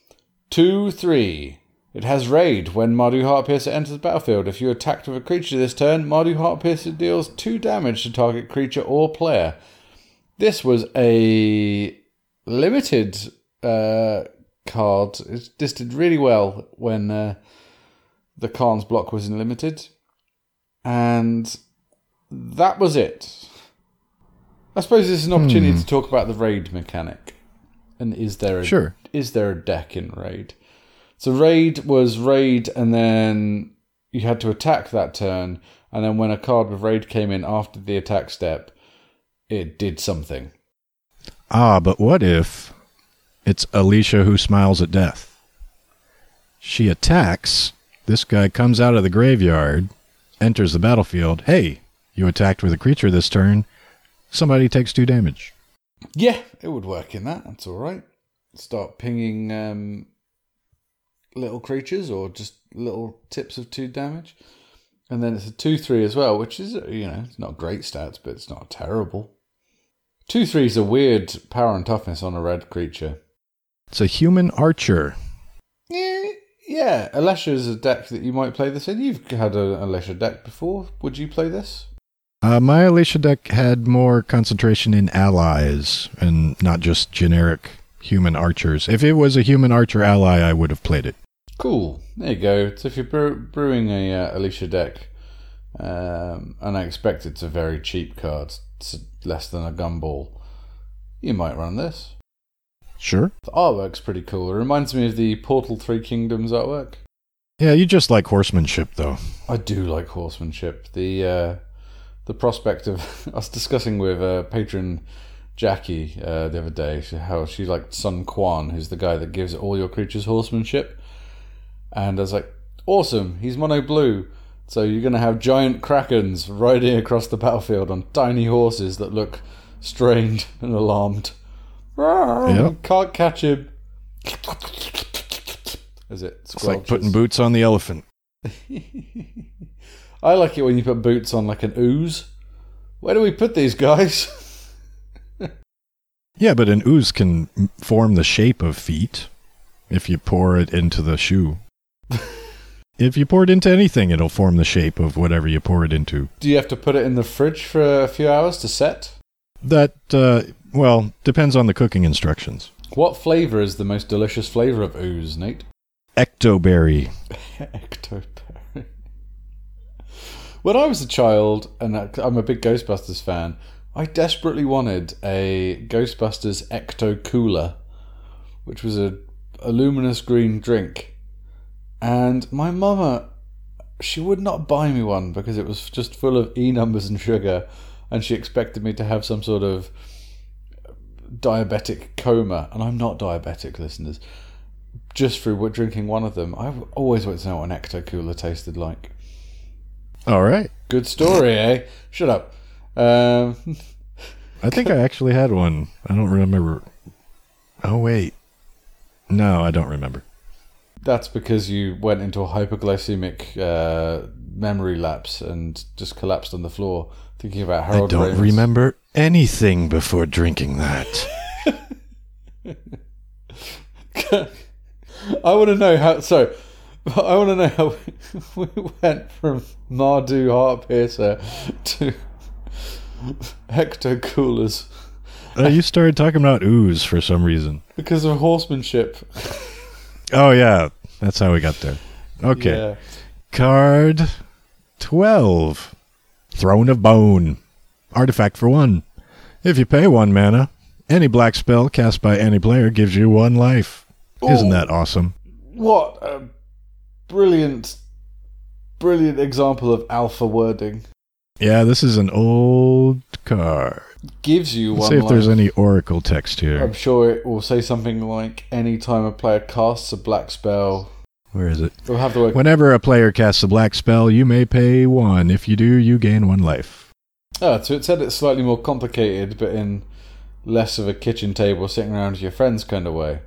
2/3. It has raid. When Mardu Heartpiercer enters the battlefield, if you attacked with a creature this turn, Mardu Heartpiercer deals 2 damage to target creature or player. This was a limited card. This did really well when the Khan's block was in limited. And that was it. I suppose this is an opportunity to talk about the raid mechanic. And is there a deck in raid? So raid was raid, and then you had to attack that turn, and then when a card with raid came in after the attack step, it did something. But what if it's Alicia who smiles at death? She attacks, this guy comes out of the graveyard, enters the battlefield. Hey, you attacked with a creature this turn. Somebody takes 2 damage. Yeah, it would work in that. That's all right. Start pinging little creatures or just little tips of 2 damage. And then it's a 2/3 as well, which is, it's not great stats, but it's not terrible. 2/3 is a weird power and toughness on a red creature. It's a human archer. Yeah. Alesha is a deck that you might play this in. You've had an Alesha deck before. Would you play this? My Alicia deck had more concentration in allies and not just generic human archers. If it was a human archer ally, I would have played it. Cool. There you go. So if you're brewing a Alicia deck, and I expect it's a very cheap card, it's less than a gumball, you might run this. Sure. The artwork's pretty cool. It reminds me of the Portal 3 Kingdoms artwork. Yeah, you just like horsemanship, though. I do like horsemanship. The prospect of... I was discussing with patron Jackie the other day how she liked Sun Quan, who's the guy that gives all your creatures horsemanship. And I was like, awesome, he's mono blue. So you're going to have giant krakens riding across the battlefield on tiny horses that look strained and alarmed. Yep. Can't catch him. Is it? It's like putting boots on the elephant. I like it when you put boots on like an ooze. Where do we put these guys? Yeah, but an ooze can form the shape of feet if you pour it into the shoe. If you pour it into anything, it'll form the shape of whatever you pour it into. Do you have to put it in the fridge for a few hours to set? That, depends on the cooking instructions. What flavour is the most delicious flavour of ooze, Nate? Ectoberry. Ectoberry. When I was a child, and I'm a big Ghostbusters fan, I desperately wanted a Ghostbusters Ecto Cooler, which was a luminous green drink. And my mama, she would not buy me one because it was just full of E numbers and sugar, and she expected me to have some sort of diabetic coma. And I'm not diabetic, listeners. Just through drinking one of them, I always wanted to know what an Ecto Cooler tasted like. All right. Good story, eh? Shut up. I think I actually had one. I don't remember. Oh, wait. No, I don't remember. That's because you went into a hypoglycemic memory lapse and just collapsed on the floor thinking about Harold Ramis. I don't remember anything before drinking that. I want to know how we went from Mardu Heartpiercer to Ecto Coolers. You started talking about ooze for some reason. Because of horsemanship. Oh, yeah. That's how we got there. Okay. Yeah. Card 12. Throne of Bone. Artifact for 1. If you pay 1 mana, any black spell cast by any player gives you 1 life. Isn't that awesome? What a brilliant example of alpha wording. Yeah, this is an old card. Gives you 1 Let's see if life. there's any oracle text here. I'm sure it will say something like, any time a player casts a black spell. Where is it? It'll have the word. Whenever a player casts a black spell, you may pay 1. If you do, you gain 1 life. Oh, so it said it's slightly more complicated, but in less of a kitchen table sitting around with your friends kind of way.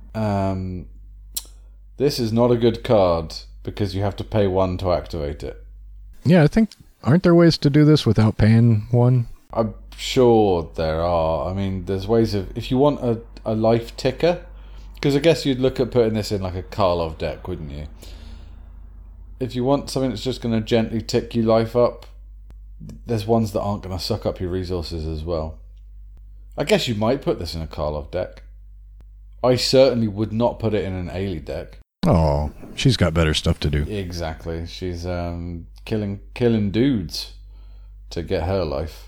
This is not a good card because you have to pay 1 to activate it. Yeah, I think, aren't there ways to do this without paying 1? I'm Sure, there are. I mean, there's ways of... If you want a life ticker... Because I guess you'd look at putting this in like a Karlov deck, wouldn't you? If you want something that's just going to gently tick you life up, there's ones that aren't going to suck up your resources as well. I guess you might put this in a Karlov deck. I certainly would not put it in an Ailey deck. Oh, she's got better stuff to do. Exactly. She's killing dudes to get her life.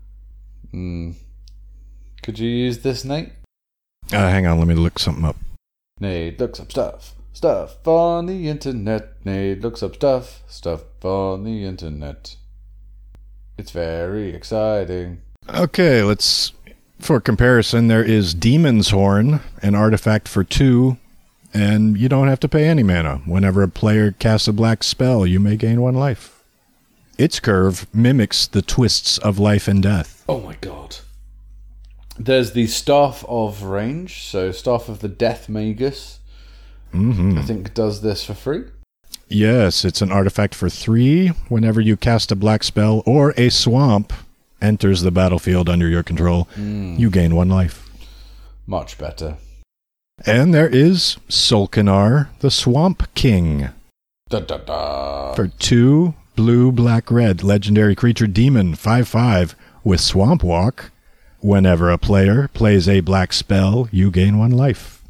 Could you use this, Nate? Hang on, let me look something up. Nate looks up stuff on the internet. Nate looks up stuff on the internet. It's very exciting. Okay, for comparison, there is Demon's Horn, an artifact for 2, and you don't have to pay any mana. Whenever a player casts a black spell, you may gain 1 life. Its curve mimics the twists of life and death. Oh my god. There's the Staff of Range, so Staff of the Death Magus. I think does this for free. Yes, it's an artifact for 3. Whenever you cast a black spell or a swamp enters the battlefield under your control, you gain 1 life. Much better. And there is Solkanar, the Swamp King. For 2 blue, black, red, legendary creature demon, 5/5 with Swamp Walk. Whenever a player plays a black spell, you gain 1 life.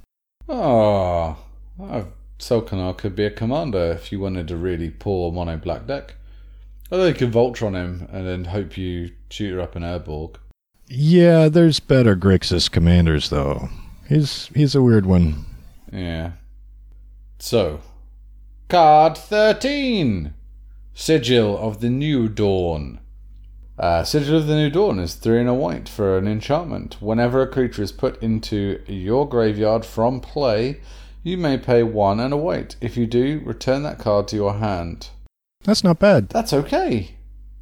Solkanar could be a commander if you wanted a really poor mono black deck. Although you can Voltron him and then hope you shoot her up an Urborg. Yeah, there's better Grixis commanders, though. He's a weird one. Yeah. So, card 13! Sigil of the New Dawn. Sigil of the New Dawn is 3 and a white for an enchantment. Whenever a creature is put into your graveyard from play, you may pay 1 and a white. If you do, return that card to your hand. That's not bad. That's okay.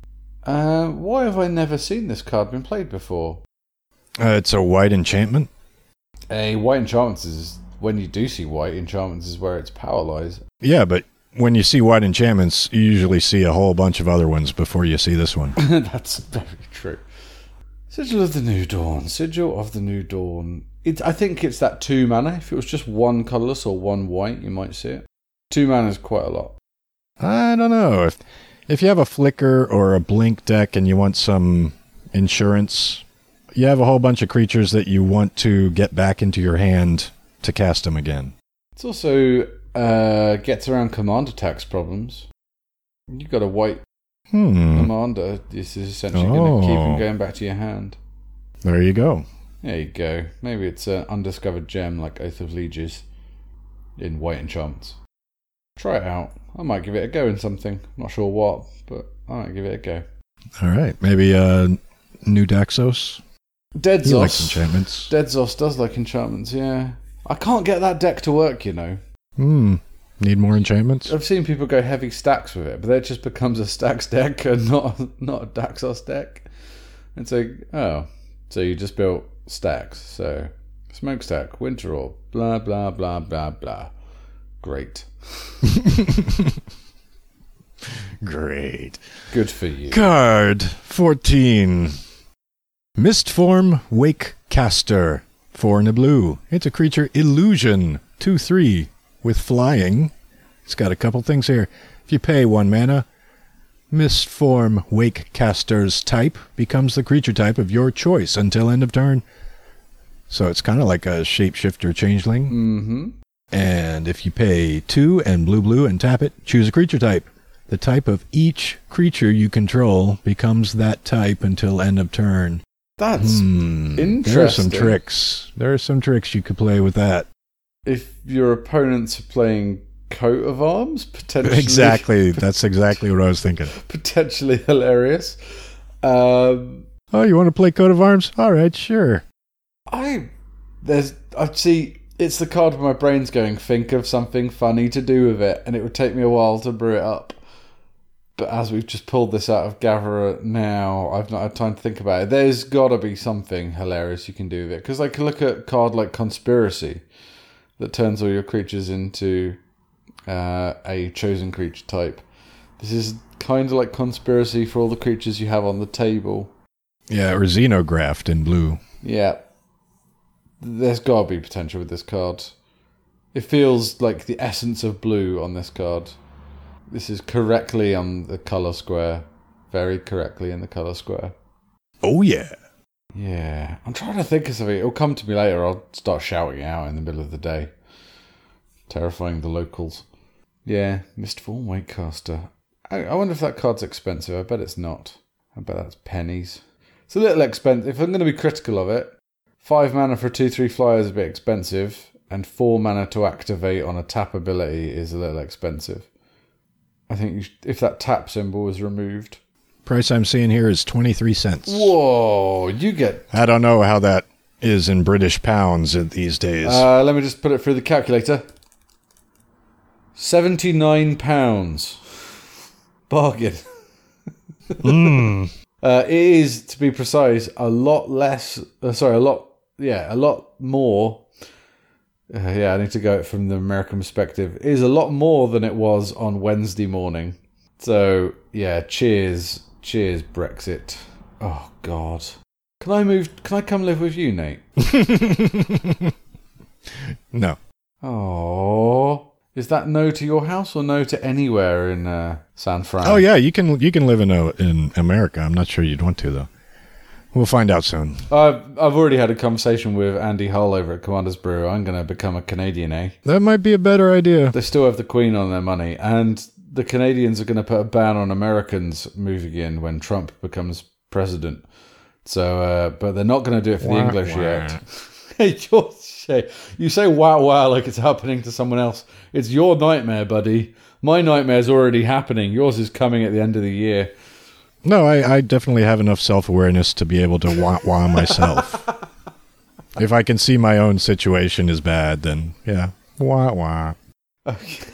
Why have I never seen this card been played before? It's a white enchantment. A white enchantment is... When you do see white enchantments is where its power lies. Yeah, but when you see white enchantments, you usually see a whole bunch of other ones before you see this one. That's very true. Sigil of the New Dawn. Sigil of the New Dawn. I think it's that 2 mana. If it was just 1 colourless or 1 white, you might see it. 2 mana is quite a lot. I don't know. If you have a Flicker or a Blink deck and you want some insurance, you have a whole bunch of creatures that you want to get back into your hand to cast them again. It's also gets around commander tax problems. You've got a white commander. This is essentially going to keep him going back to your hand. There you go. There you go. Maybe it's an undiscovered gem like Oath of Lieges in white enchantments. Try it out. I might give it a go in something. Not sure what, but I might give it a go. All right. Maybe new Daxos? Dedzos. He likes enchantments. Dedzos does like enchantments, yeah. I can't get that deck to work, you know. Need more enchantments? I've seen people go heavy stacks with it, but then it just becomes a stacks deck and not a Daxos deck. It's like, so you just built stacks. So, Smokestack, Winter Orb, blah, blah, blah, blah, blah. Great. Great. Good for you. Card 14. Mistform Wakecaster. 4 and a blue. It's a creature illusion. 2/3 with flying. It's got a couple things here. If you pay 1 mana, Mistform Wakecaster's type becomes the creature type of your choice until end of turn. So it's kind of like a shapeshifter changeling. Mm-hmm. And if you pay 2 and blue and tap it, choose a creature type. The type of each creature you control becomes that type until end of turn. That's interesting. There are some tricks you could play with that. If your opponents are playing Coat of Arms, potentially... Exactly. That's exactly what I was thinking. Potentially hilarious. Oh, you want to play Coat of Arms? All right, sure. I see... It's the card where my brain's going, think of something funny to do with it, and it would take me a while to brew it up. But as we've just pulled this out of Gatherer now, I've not had time to think about it. There's got to be something hilarious you can do with it. Because I can look at a card like Conspiracy that turns all your creatures into a chosen creature type. This is kind of like Conspiracy for all the creatures you have on the table. Yeah, or Xenographed in blue. Yeah. There's got to be potential with this card. It feels like the essence of blue on this card. This is correctly on the colour square. Very correctly in the colour square. Oh, yeah. Yeah. I'm trying to think of something. It'll come to me later. I'll start shouting out in the middle of the day. Terrifying the locals. Yeah, Mistfall Wakecaster. I wonder if that card's expensive. I bet it's not. I bet that's pennies. It's a little expensive. If I'm going to be critical of it, 5 mana for 2/3 flyer is a bit expensive, and 4 mana to activate on a tap ability is a little expensive. I think if that tap symbol was removed. Price I'm seeing here is 23 cents. Whoa, you get... I don't know how that is in British pounds these days. Let me just put it through the calculator. £79. Bargain. It is, to be precise, a lot less... a lot more... I need to go from the American perspective. It is a lot more than it was on Wednesday morning. So, yeah, cheers. Cheers, Brexit. Oh, God. Can I come live with you, Nate? No. Oh, is that no to your house or no to anywhere in San Fran? Oh, yeah, you can live in America. I'm not sure you'd want to, though. We'll find out soon. I've already had a conversation with Andy Hull over at Commander's Brew. I'm going to become a Canadian, eh? That might be a better idea. They still have the Queen on their money, and the Canadians are going to put a ban on Americans moving in when Trump becomes president. So, but they're not going to do it for the English yet. Hey, you say wow like it's happening to someone else. It's your nightmare, buddy. My nightmare's already happening. Yours is coming at the end of the year. No, I definitely have enough self-awareness to be able to wah myself. If I can see my own situation is bad, then yeah, wah. Okay.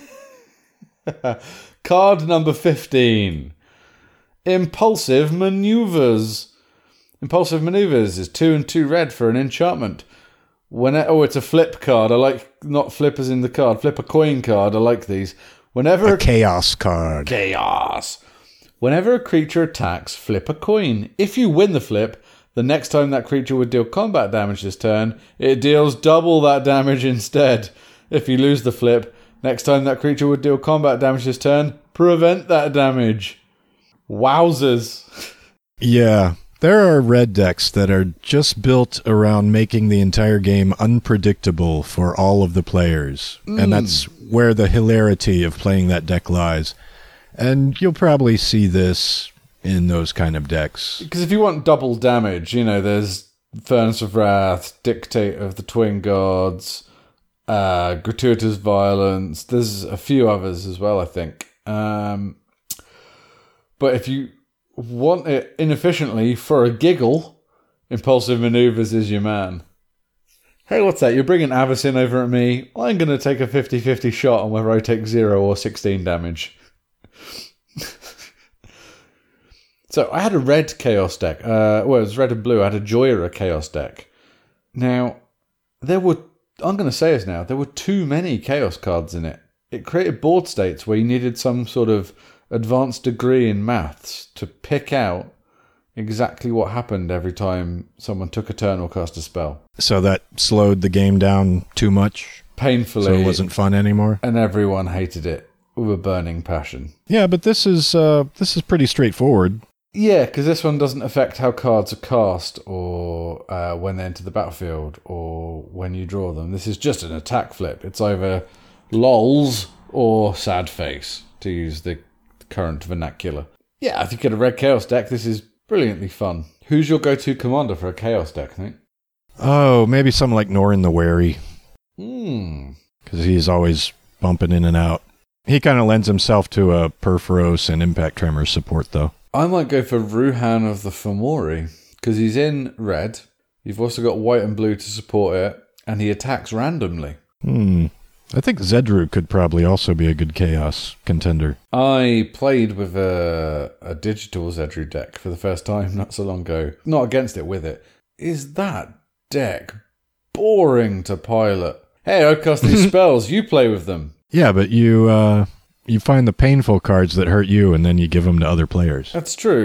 Card number 15. Impulsive Maneuvers. Impulsive Maneuvers is 2 and 2 red for an enchantment. It's a flip card. I like, not flip as in the card, flip a coin card. I like these. A chaos card. Chaos. Whenever a creature attacks, flip a coin. If you win the flip, the next time that creature would deal combat damage this turn, it deals double that damage instead. If you lose the flip, next time that creature would deal combat damage this turn, prevent that damage. Wowzers. Yeah, there are red decks that are just built around making the entire game unpredictable for all of the players. And that's where the hilarity of playing that deck lies. And you'll probably see this in those kind of decks. Because if you want double damage, there's Furnace of Wrath, Dictate of the Twin Gods, Gratuitous Violence. There's a few others as well, I think. But if you want it inefficiently for a giggle, Impulsive Maneuvers is your man. Hey, what's that? You're bringing Avacyn over at me. I'm going to take a 50-50 shot on whether I take 0 or 16 damage. So I had a red Chaos deck. It was red and blue. I had a Joyra Chaos deck. Now, there were too many Chaos cards in it. It created board states where you needed some sort of advanced degree in maths to pick out exactly what happened every time someone took a turn or cast a spell. So that slowed the game down too much? Painfully. So it wasn't fun anymore? And everyone hated it with a burning passion. Yeah, but this is pretty straightforward. Yeah, because this one doesn't affect how cards are cast or when they enter the battlefield or when you draw them. This is just an attack flip. It's either lols or sad face, to use the current vernacular. Yeah, I think in a red Chaos deck, this is brilliantly fun. Who's your go-to commander for a Chaos deck, Nate? Oh, maybe something like Norin the Wary. Because he's always bumping in and out. He kind of lends himself to a Purphoros and Impact Tremor support, though. I might go for Ruhan of the Fomori, because he's in red. You've also got white and blue to support it, and he attacks randomly. I think Zedru could probably also be a good Chaos contender. I played with a digital Zedru deck for the first time not so long ago. Not against it, with it. Is that deck boring to pilot? Hey, I cast these spells, you play with them. Yeah, but you find the painful cards that hurt you, and then you give them to other players. That's true,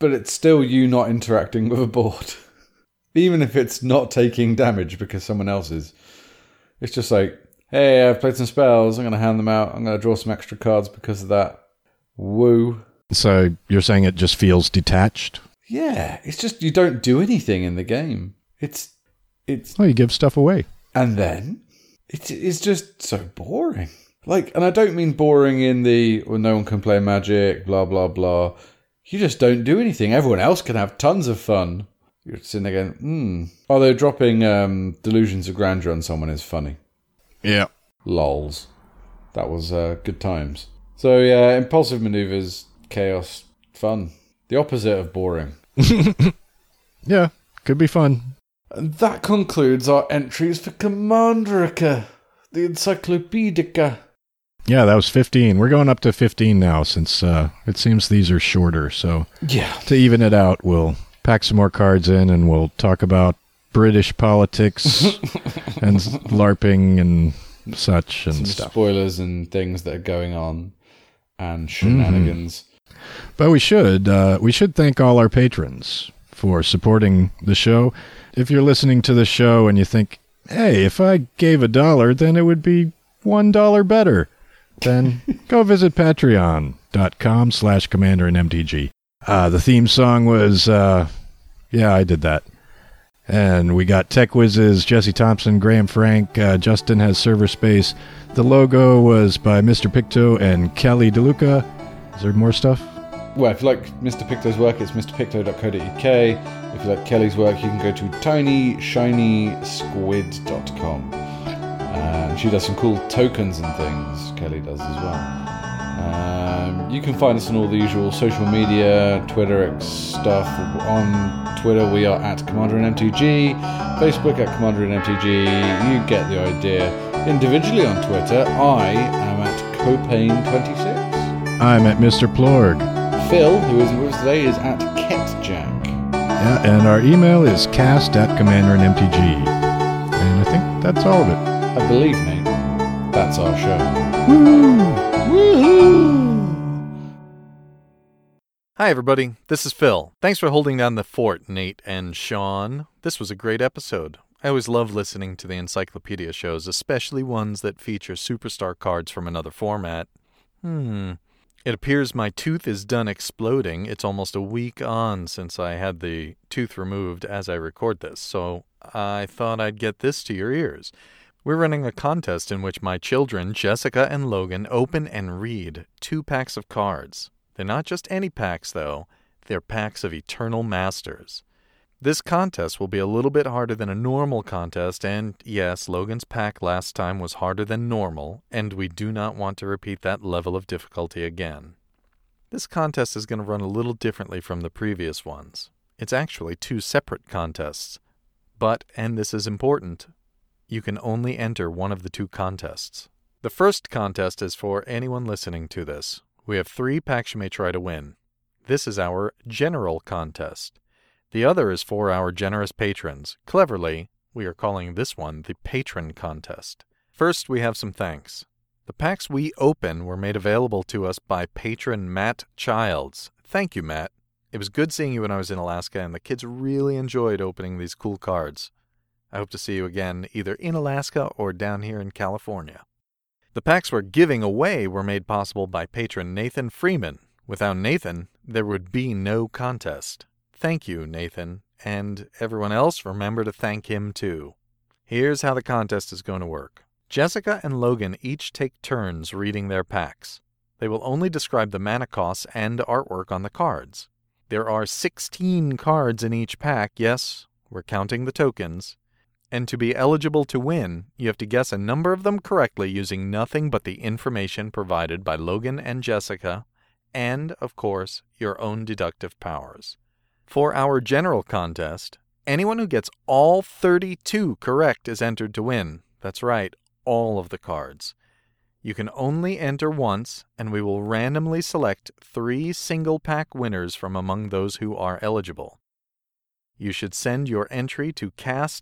but it's still you not interacting with a board. Even if it's not taking damage because someone else is. It's just like, hey, I've played some spells, I'm going to hand them out, I'm going to draw some extra cards because of that. Woo. So you're saying it just feels detached? Yeah, it's just you don't do anything in the game. It's well, you give stuff away. And then it's just so boring. Like, and I don't mean boring in the, well, no one can play Magic, blah, blah, blah. You just don't do anything. Everyone else can have tons of fun. You're sitting there going, Although dropping Delusions of Grandeur on someone is funny. Yeah. Lols. That was good times. So, yeah, impulsive maneuvers, chaos, fun. The opposite of boring. Yeah, could be fun. And that concludes our entries for Commanderica, the Encyclopedica. Yeah, that was 15. We're going up to 15 now since it seems these are shorter. So yeah, to even it out, we'll pack some more cards in and we'll talk about British politics and LARPing and such and some stuff. Spoilers and things that are going on and shenanigans. But we should thank all our patrons for supporting the show. If you're listening to the show and you think, hey, if I gave $1, then it would be $1 better, then go visit patreon.com/CommanderandMTG. The theme song was, I did that. And we got Tech Whizzes, Jesse Thompson, Graham Frank, Justin has server space. The logo was by Mr. Picto and Kelly DeLuca. Is there more stuff? Well, if you like Mr. Picto's work, it's mrpicto.co.uk. If you like Kelly's work, you can go to tinyshinysquid.com. She does some cool tokens and things, Kelly does as well. You can find us on all the usual social media, Twitter stuff. On Twitter, we are at CommanderandMTG. Facebook at CommanderandMTG. You get the idea. Individually on Twitter, I am at Copain26. I'm at Mr. Plorg. Phil, who isn't with us today, is at KetJack. Yeah, and our email is cast@CommanderandMTG. And I think that's all of it. I believe, Nate, that's our show. Woo! Woohoo! Hi, everybody. This is Phil. Thanks for holding down the fort, Nate and Sean. This was a great episode. I always love listening to the Encyclopedia shows, especially ones that feature superstar cards from another format. It appears my tooth is done exploding. It's almost a week on since I had the tooth removed as I record this, so I thought I'd get this to your ears. We're running a contest in which my children, Jessica and Logan, open and read 2 packs of cards. They're not just any packs, though. They're packs of Eternal Masters. This contest will be a little bit harder than a normal contest, and yes, Logan's pack last time was harder than normal, and we do not want to repeat that level of difficulty again. This contest is going to run a little differently from the previous ones. It's actually 2 separate contests. But, and this is important, you can only enter one of the 2 contests. The first contest is for anyone listening to this. We have 3 packs you may try to win. This is our general contest. The other is for our generous patrons. Cleverly, we are calling this one the Patron Contest. First, we have some thanks. The packs we open were made available to us by patron Matt Childs. Thank you, Matt. It was good seeing you when I was in Alaska, and the kids really enjoyed opening these cool cards. I hope to see you again either in Alaska or down here in California. The packs we're giving away were made possible by patron Nathan Freeman. Without Nathan, there would be no contest. Thank you, Nathan, and everyone else, remember to thank him too. Here's how the contest is going to work. Jessica and Logan each take turns reading their packs. They will only describe the mana costs and artwork on the cards. There are 16 cards in each pack, yes, we're counting the tokens. And to be eligible to win, you have to guess a number of them correctly using nothing but the information provided by Logan and Jessica, and, of course, your own deductive powers. For our general contest, anyone who gets all 32 correct is entered to win. That's right, all of the cards. You can only enter once, and we will randomly select 3 single-pack winners from among those who are eligible. You should send your entry to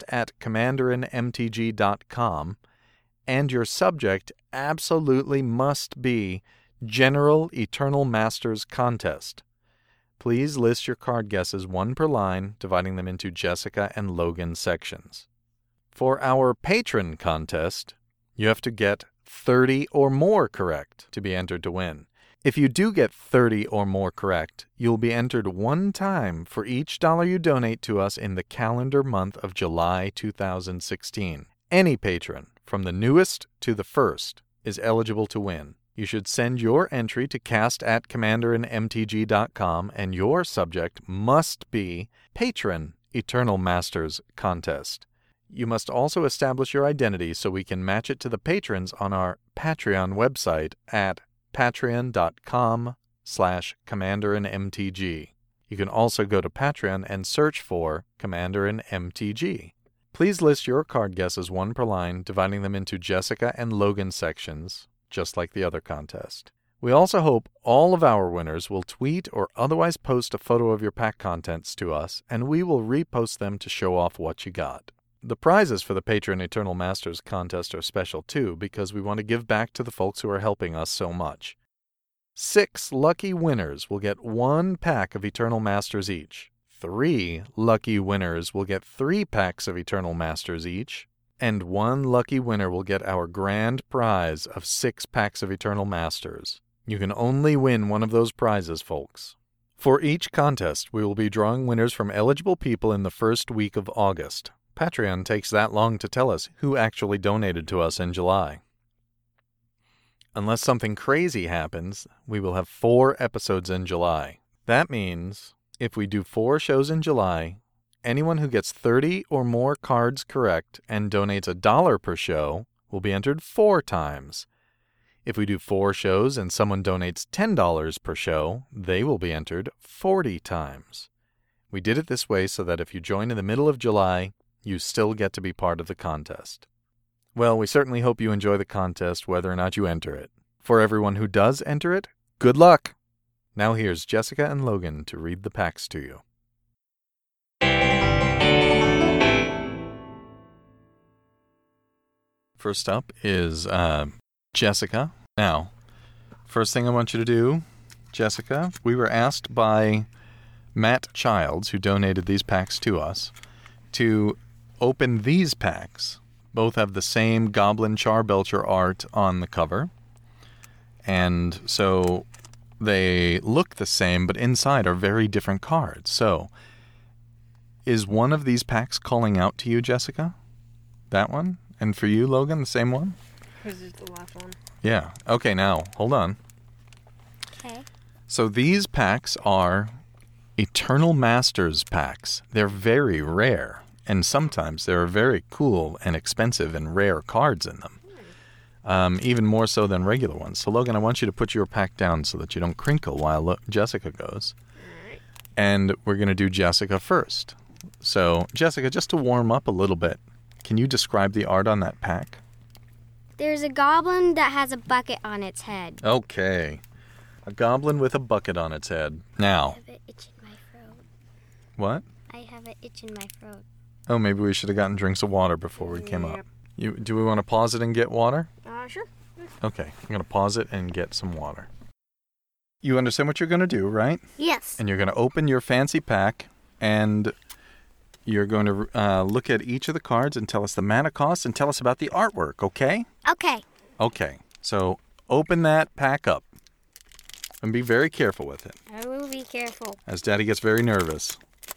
cast@commanderandmtg.com, and your subject absolutely must be General Eternal Masters Contest. Please list your card guesses one per line, dividing them into Jessica and Logan sections. For our patron contest, you have to get 30 or more correct to be entered to win. If you do get 30 or more correct, you'll be entered one time for each dollar you donate to us in the calendar month of July 2016. Any patron, from the newest to the first, is eligible to win. You should send your entry to cast@commanderinmtg.com, and your subject must be Patron Eternal Masters Contest. You must also establish your identity so we can match it to the patrons on our Patreon website at patreon.com/commanderinmtg. You can also go to Patreon and search for Commanderin MTG. Please list your card guesses one per line, dividing them into Jessica and Logan sections, just like the other contest. We also hope all of our winners will tweet or otherwise post a photo of your pack contents to us, and we will repost them to show off what you got. The prizes for the Patron Eternal Masters contest are special too, because we want to give back to the folks who are helping us so much. 6 lucky winners will get 1 pack of Eternal Masters each. 3 lucky winners will get 3 packs of Eternal Masters each. And 1 lucky winner will get our grand prize of 6 packs of Eternal Masters. You can only win one of those prizes, folks. For each contest, we will be drawing winners from eligible people in the first week of August. Patreon takes that long to tell us who actually donated to us in July. Unless something crazy happens, we will have 4 episodes in July. That means if we do 4 shows in July, anyone who gets 30 or more cards correct and donates $1 per show will be entered 4 times. If we do 4 shows and someone donates $10 per show, they will be entered 40 times. We did it this way so that if you join in the middle of July, you still get to be part of the contest. Well, we certainly hope you enjoy the contest whether or not you enter it. For everyone who does enter it, good luck! Now here's Jessica and Logan to read the packs to you. First up is Jessica. Now, first thing I want you to do, Jessica, we were asked by Matt Childs, who donated these packs to us, to open these packs. Both have the same Goblin Charbelcher art on the cover. And so they look the same, but inside are very different cards. So, is one of these packs calling out to you, Jessica? That one? And for you, Logan, the same one? Because it's the last one. Yeah. Okay, now, hold on. Okay. So these packs are Eternal Masters packs. They're very rare. And sometimes there are very cool and expensive and rare cards in them. Even more so than regular ones. So, Logan, I want you to put your pack down so that you don't crinkle while Jessica goes. Alright. And we're going to do Jessica first. So, Jessica, just to warm up a little bit, can you describe the art on that pack? There's a goblin that has a bucket on its head. Okay. A goblin with a bucket on its head. I Now, have an itch in my throat. what? I have an itch in my throat. Oh, maybe we should have gotten drinks of water before we came up. Yep. Do we want to pause it and get water? Sure. Okay, I'm going to pause it and get some water. You understand what you're going to do, right? Yes. And you're going to open your fancy pack, and you're going to look at each of the cards and tell us the mana cost and tell us about the artwork, okay? Okay. Okay, so open that pack up and be very careful with it, I will be careful. as Daddy gets very nervous.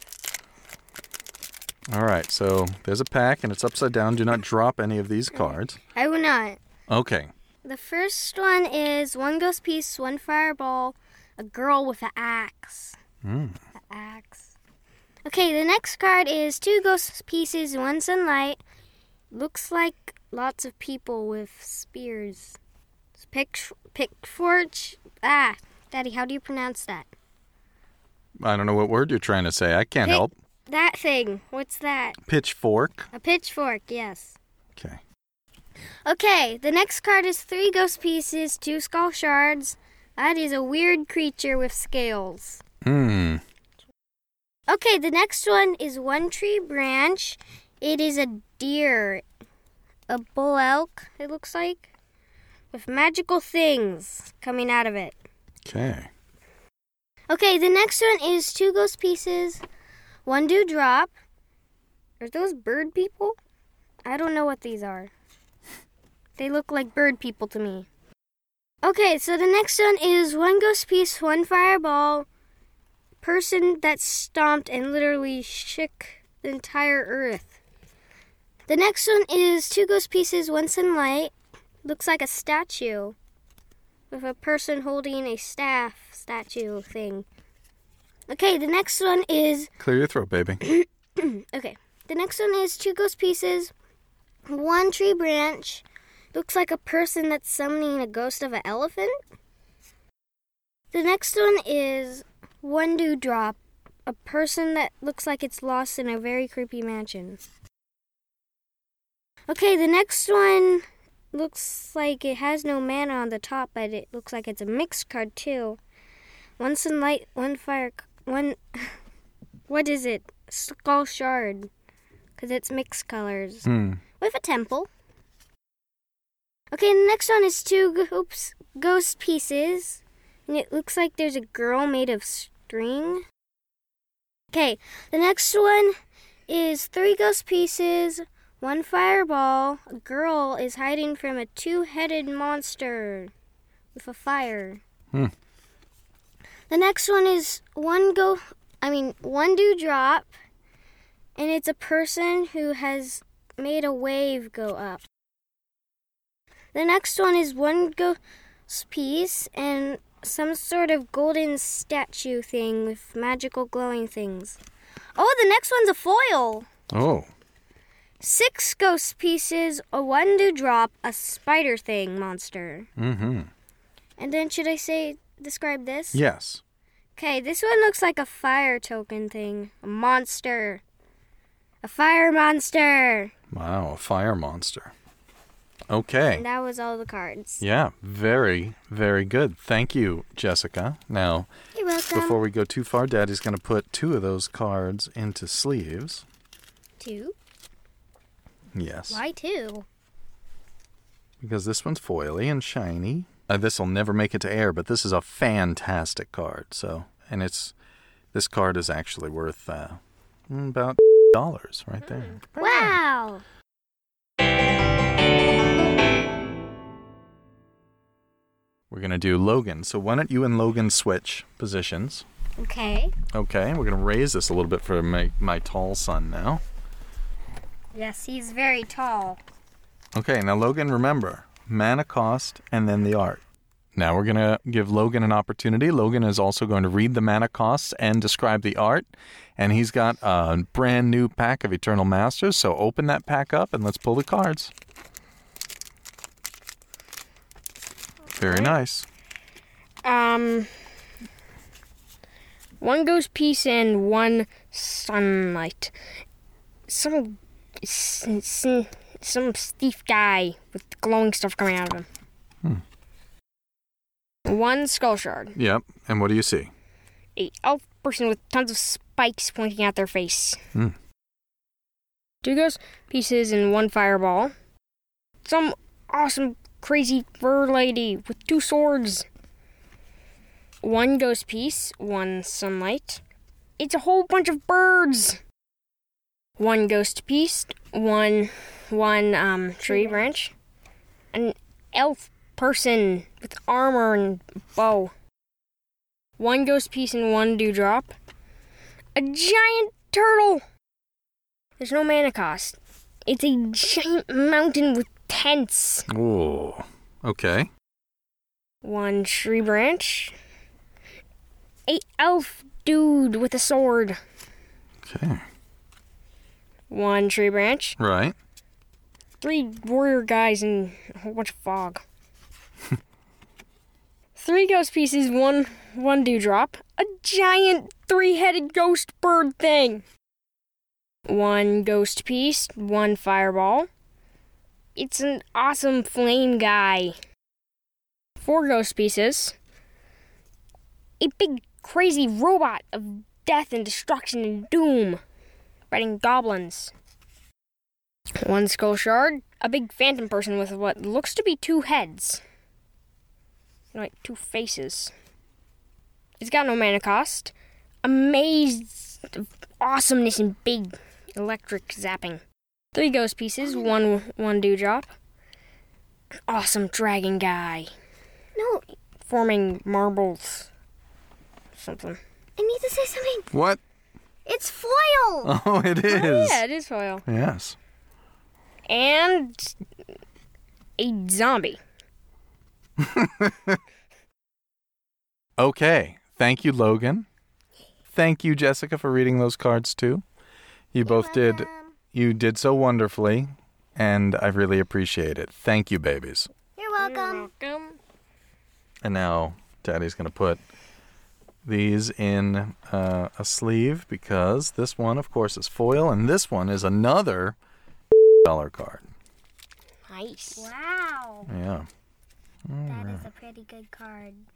All right, so there's a pack, and it's upside down. Do not drop any of these cards. I will not. Okay. The first one is 1 ghost piece, 1 fireball, a girl with an axe. An axe. Okay, the next card is 2 ghost pieces, 1 sunlight. Looks like lots of people with spears. Pickforge. Daddy, how do you pronounce that? I don't know what word you're trying to say. I can't help. That thing. What's that? Pitchfork. A pitchfork, yes. Okay. Okay, the next card is 3 ghost pieces, 2 skull shards. That is a weird creature with scales. Hmm. Okay, the next one is 1 tree branch. It is a deer. A bull elk, it looks like. With magical things coming out of it. Okay. Okay, the next one is 2 ghost pieces, 1 dewdrop. Are those bird people? I don't know what these are. They look like bird people to me. Okay, so the next one is 1 ghost piece, 1 fireball. Person that stomped and literally shook the entire earth. The next one is 2 ghost pieces, 1 sunlight. Looks like a statue with a person holding a staff statue thing. Okay, the next one is... Clear your throat, baby. Okay, the next one is 2 ghost pieces, 1 tree branch. Looks like a person that's summoning a ghost of an elephant. The next one is 1 dewdrop, a person that looks like it's lost in a very creepy mansion. Okay, the next one looks like it has no mana on the top, but it looks like it's a mixed card too. 1 sunlight, 1 fire, 1... What is it? Skull shard. Because it's mixed colors. With a temple. Okay, the next one is 2 ghost pieces. And it looks like there's a girl made of string. Okay, the next one is 3 ghost pieces, 1 fireball. A girl is hiding from a 2-headed monster with a fire. The next one is 1 dewdrop. And it's a person who has made a wave go up. The next one is 1 ghost piece and some sort of golden statue thing with magical glowing things. Oh, the next one's a foil. Oh. 6 ghost pieces, a 1 dewdrop, a spider thing monster. Mm-hmm. And then should I describe this? Yes. Okay, this one looks like a fire token thing. A monster. A fire monster. Wow, a fire monster. Okay. And that was all the cards. Yeah, very, very good. Thank you, Jessica. Now, You're welcome. before we go too far, Daddy's going to put 2 of those cards into sleeves. 2? Yes. Why 2? Because this one's foily and shiny. This will never make it to air, but this is a fantastic card. And this card is actually worth about $1 right there. Wow. We're going to do Logan. So why don't you and Logan switch positions? Okay. Okay, we're going to raise this a little bit for my tall son now. Yes, he's very tall. Okay, now Logan, remember, mana cost and then the art. Now we're going to give Logan an opportunity. Logan is also going to read the mana costs and describe the art. And he's got a brand new pack of Eternal Masters. So open that pack up and let's pull the cards. Very nice. 1 ghost piece and 1 sunlight. Some stiff guy with glowing stuff coming out of him. 1 skull shard. Yep. And what do you see? A elf person with tons of spikes pointing out their face. 2 ghost pieces and 1 fireball. Some awesome crazy fur lady with 2 swords. 1 ghost piece, 1 sunlight. It's a whole bunch of birds. 1 ghost piece, one tree branch. An elf person with armor and bow. 1 ghost piece and 1 dewdrop. A giant turtle. There's no mana cost. It's a giant mountain with tents. Oh, okay. 1 tree branch. A elf dude with a sword. Okay. 1 tree branch. Right. 3 warrior guys and a whole bunch of fog. 3 ghost pieces, 1 dewdrop. A giant 3-headed ghost bird thing. 1 ghost piece, 1 fireball. It's an awesome flame guy. 4 ghost pieces. A big crazy robot of death and destruction and doom, fighting goblins. 1 skull shard. A big phantom person with what looks to be 2 heads. Like 2 faces. It's got no mana cost. Amazed of awesomeness and big electric zapping. 3 ghost pieces, one dewdrop. Awesome dragon guy. No, Forming marbles. Something. I need to say something. What? It's foil. Oh, it is. Oh, yeah, it is foil. Yes. And a zombie. Okay. Thank you, Logan. Thank you, Jessica, for reading those cards, too. You both did. You did so wonderfully, and I really appreciate it. Thank you, babies. You're welcome. And now Daddy's going to put these in a sleeve because this one, of course, is foil, and this one is another dollar card. Nice. Wow. Yeah. That is a pretty good card.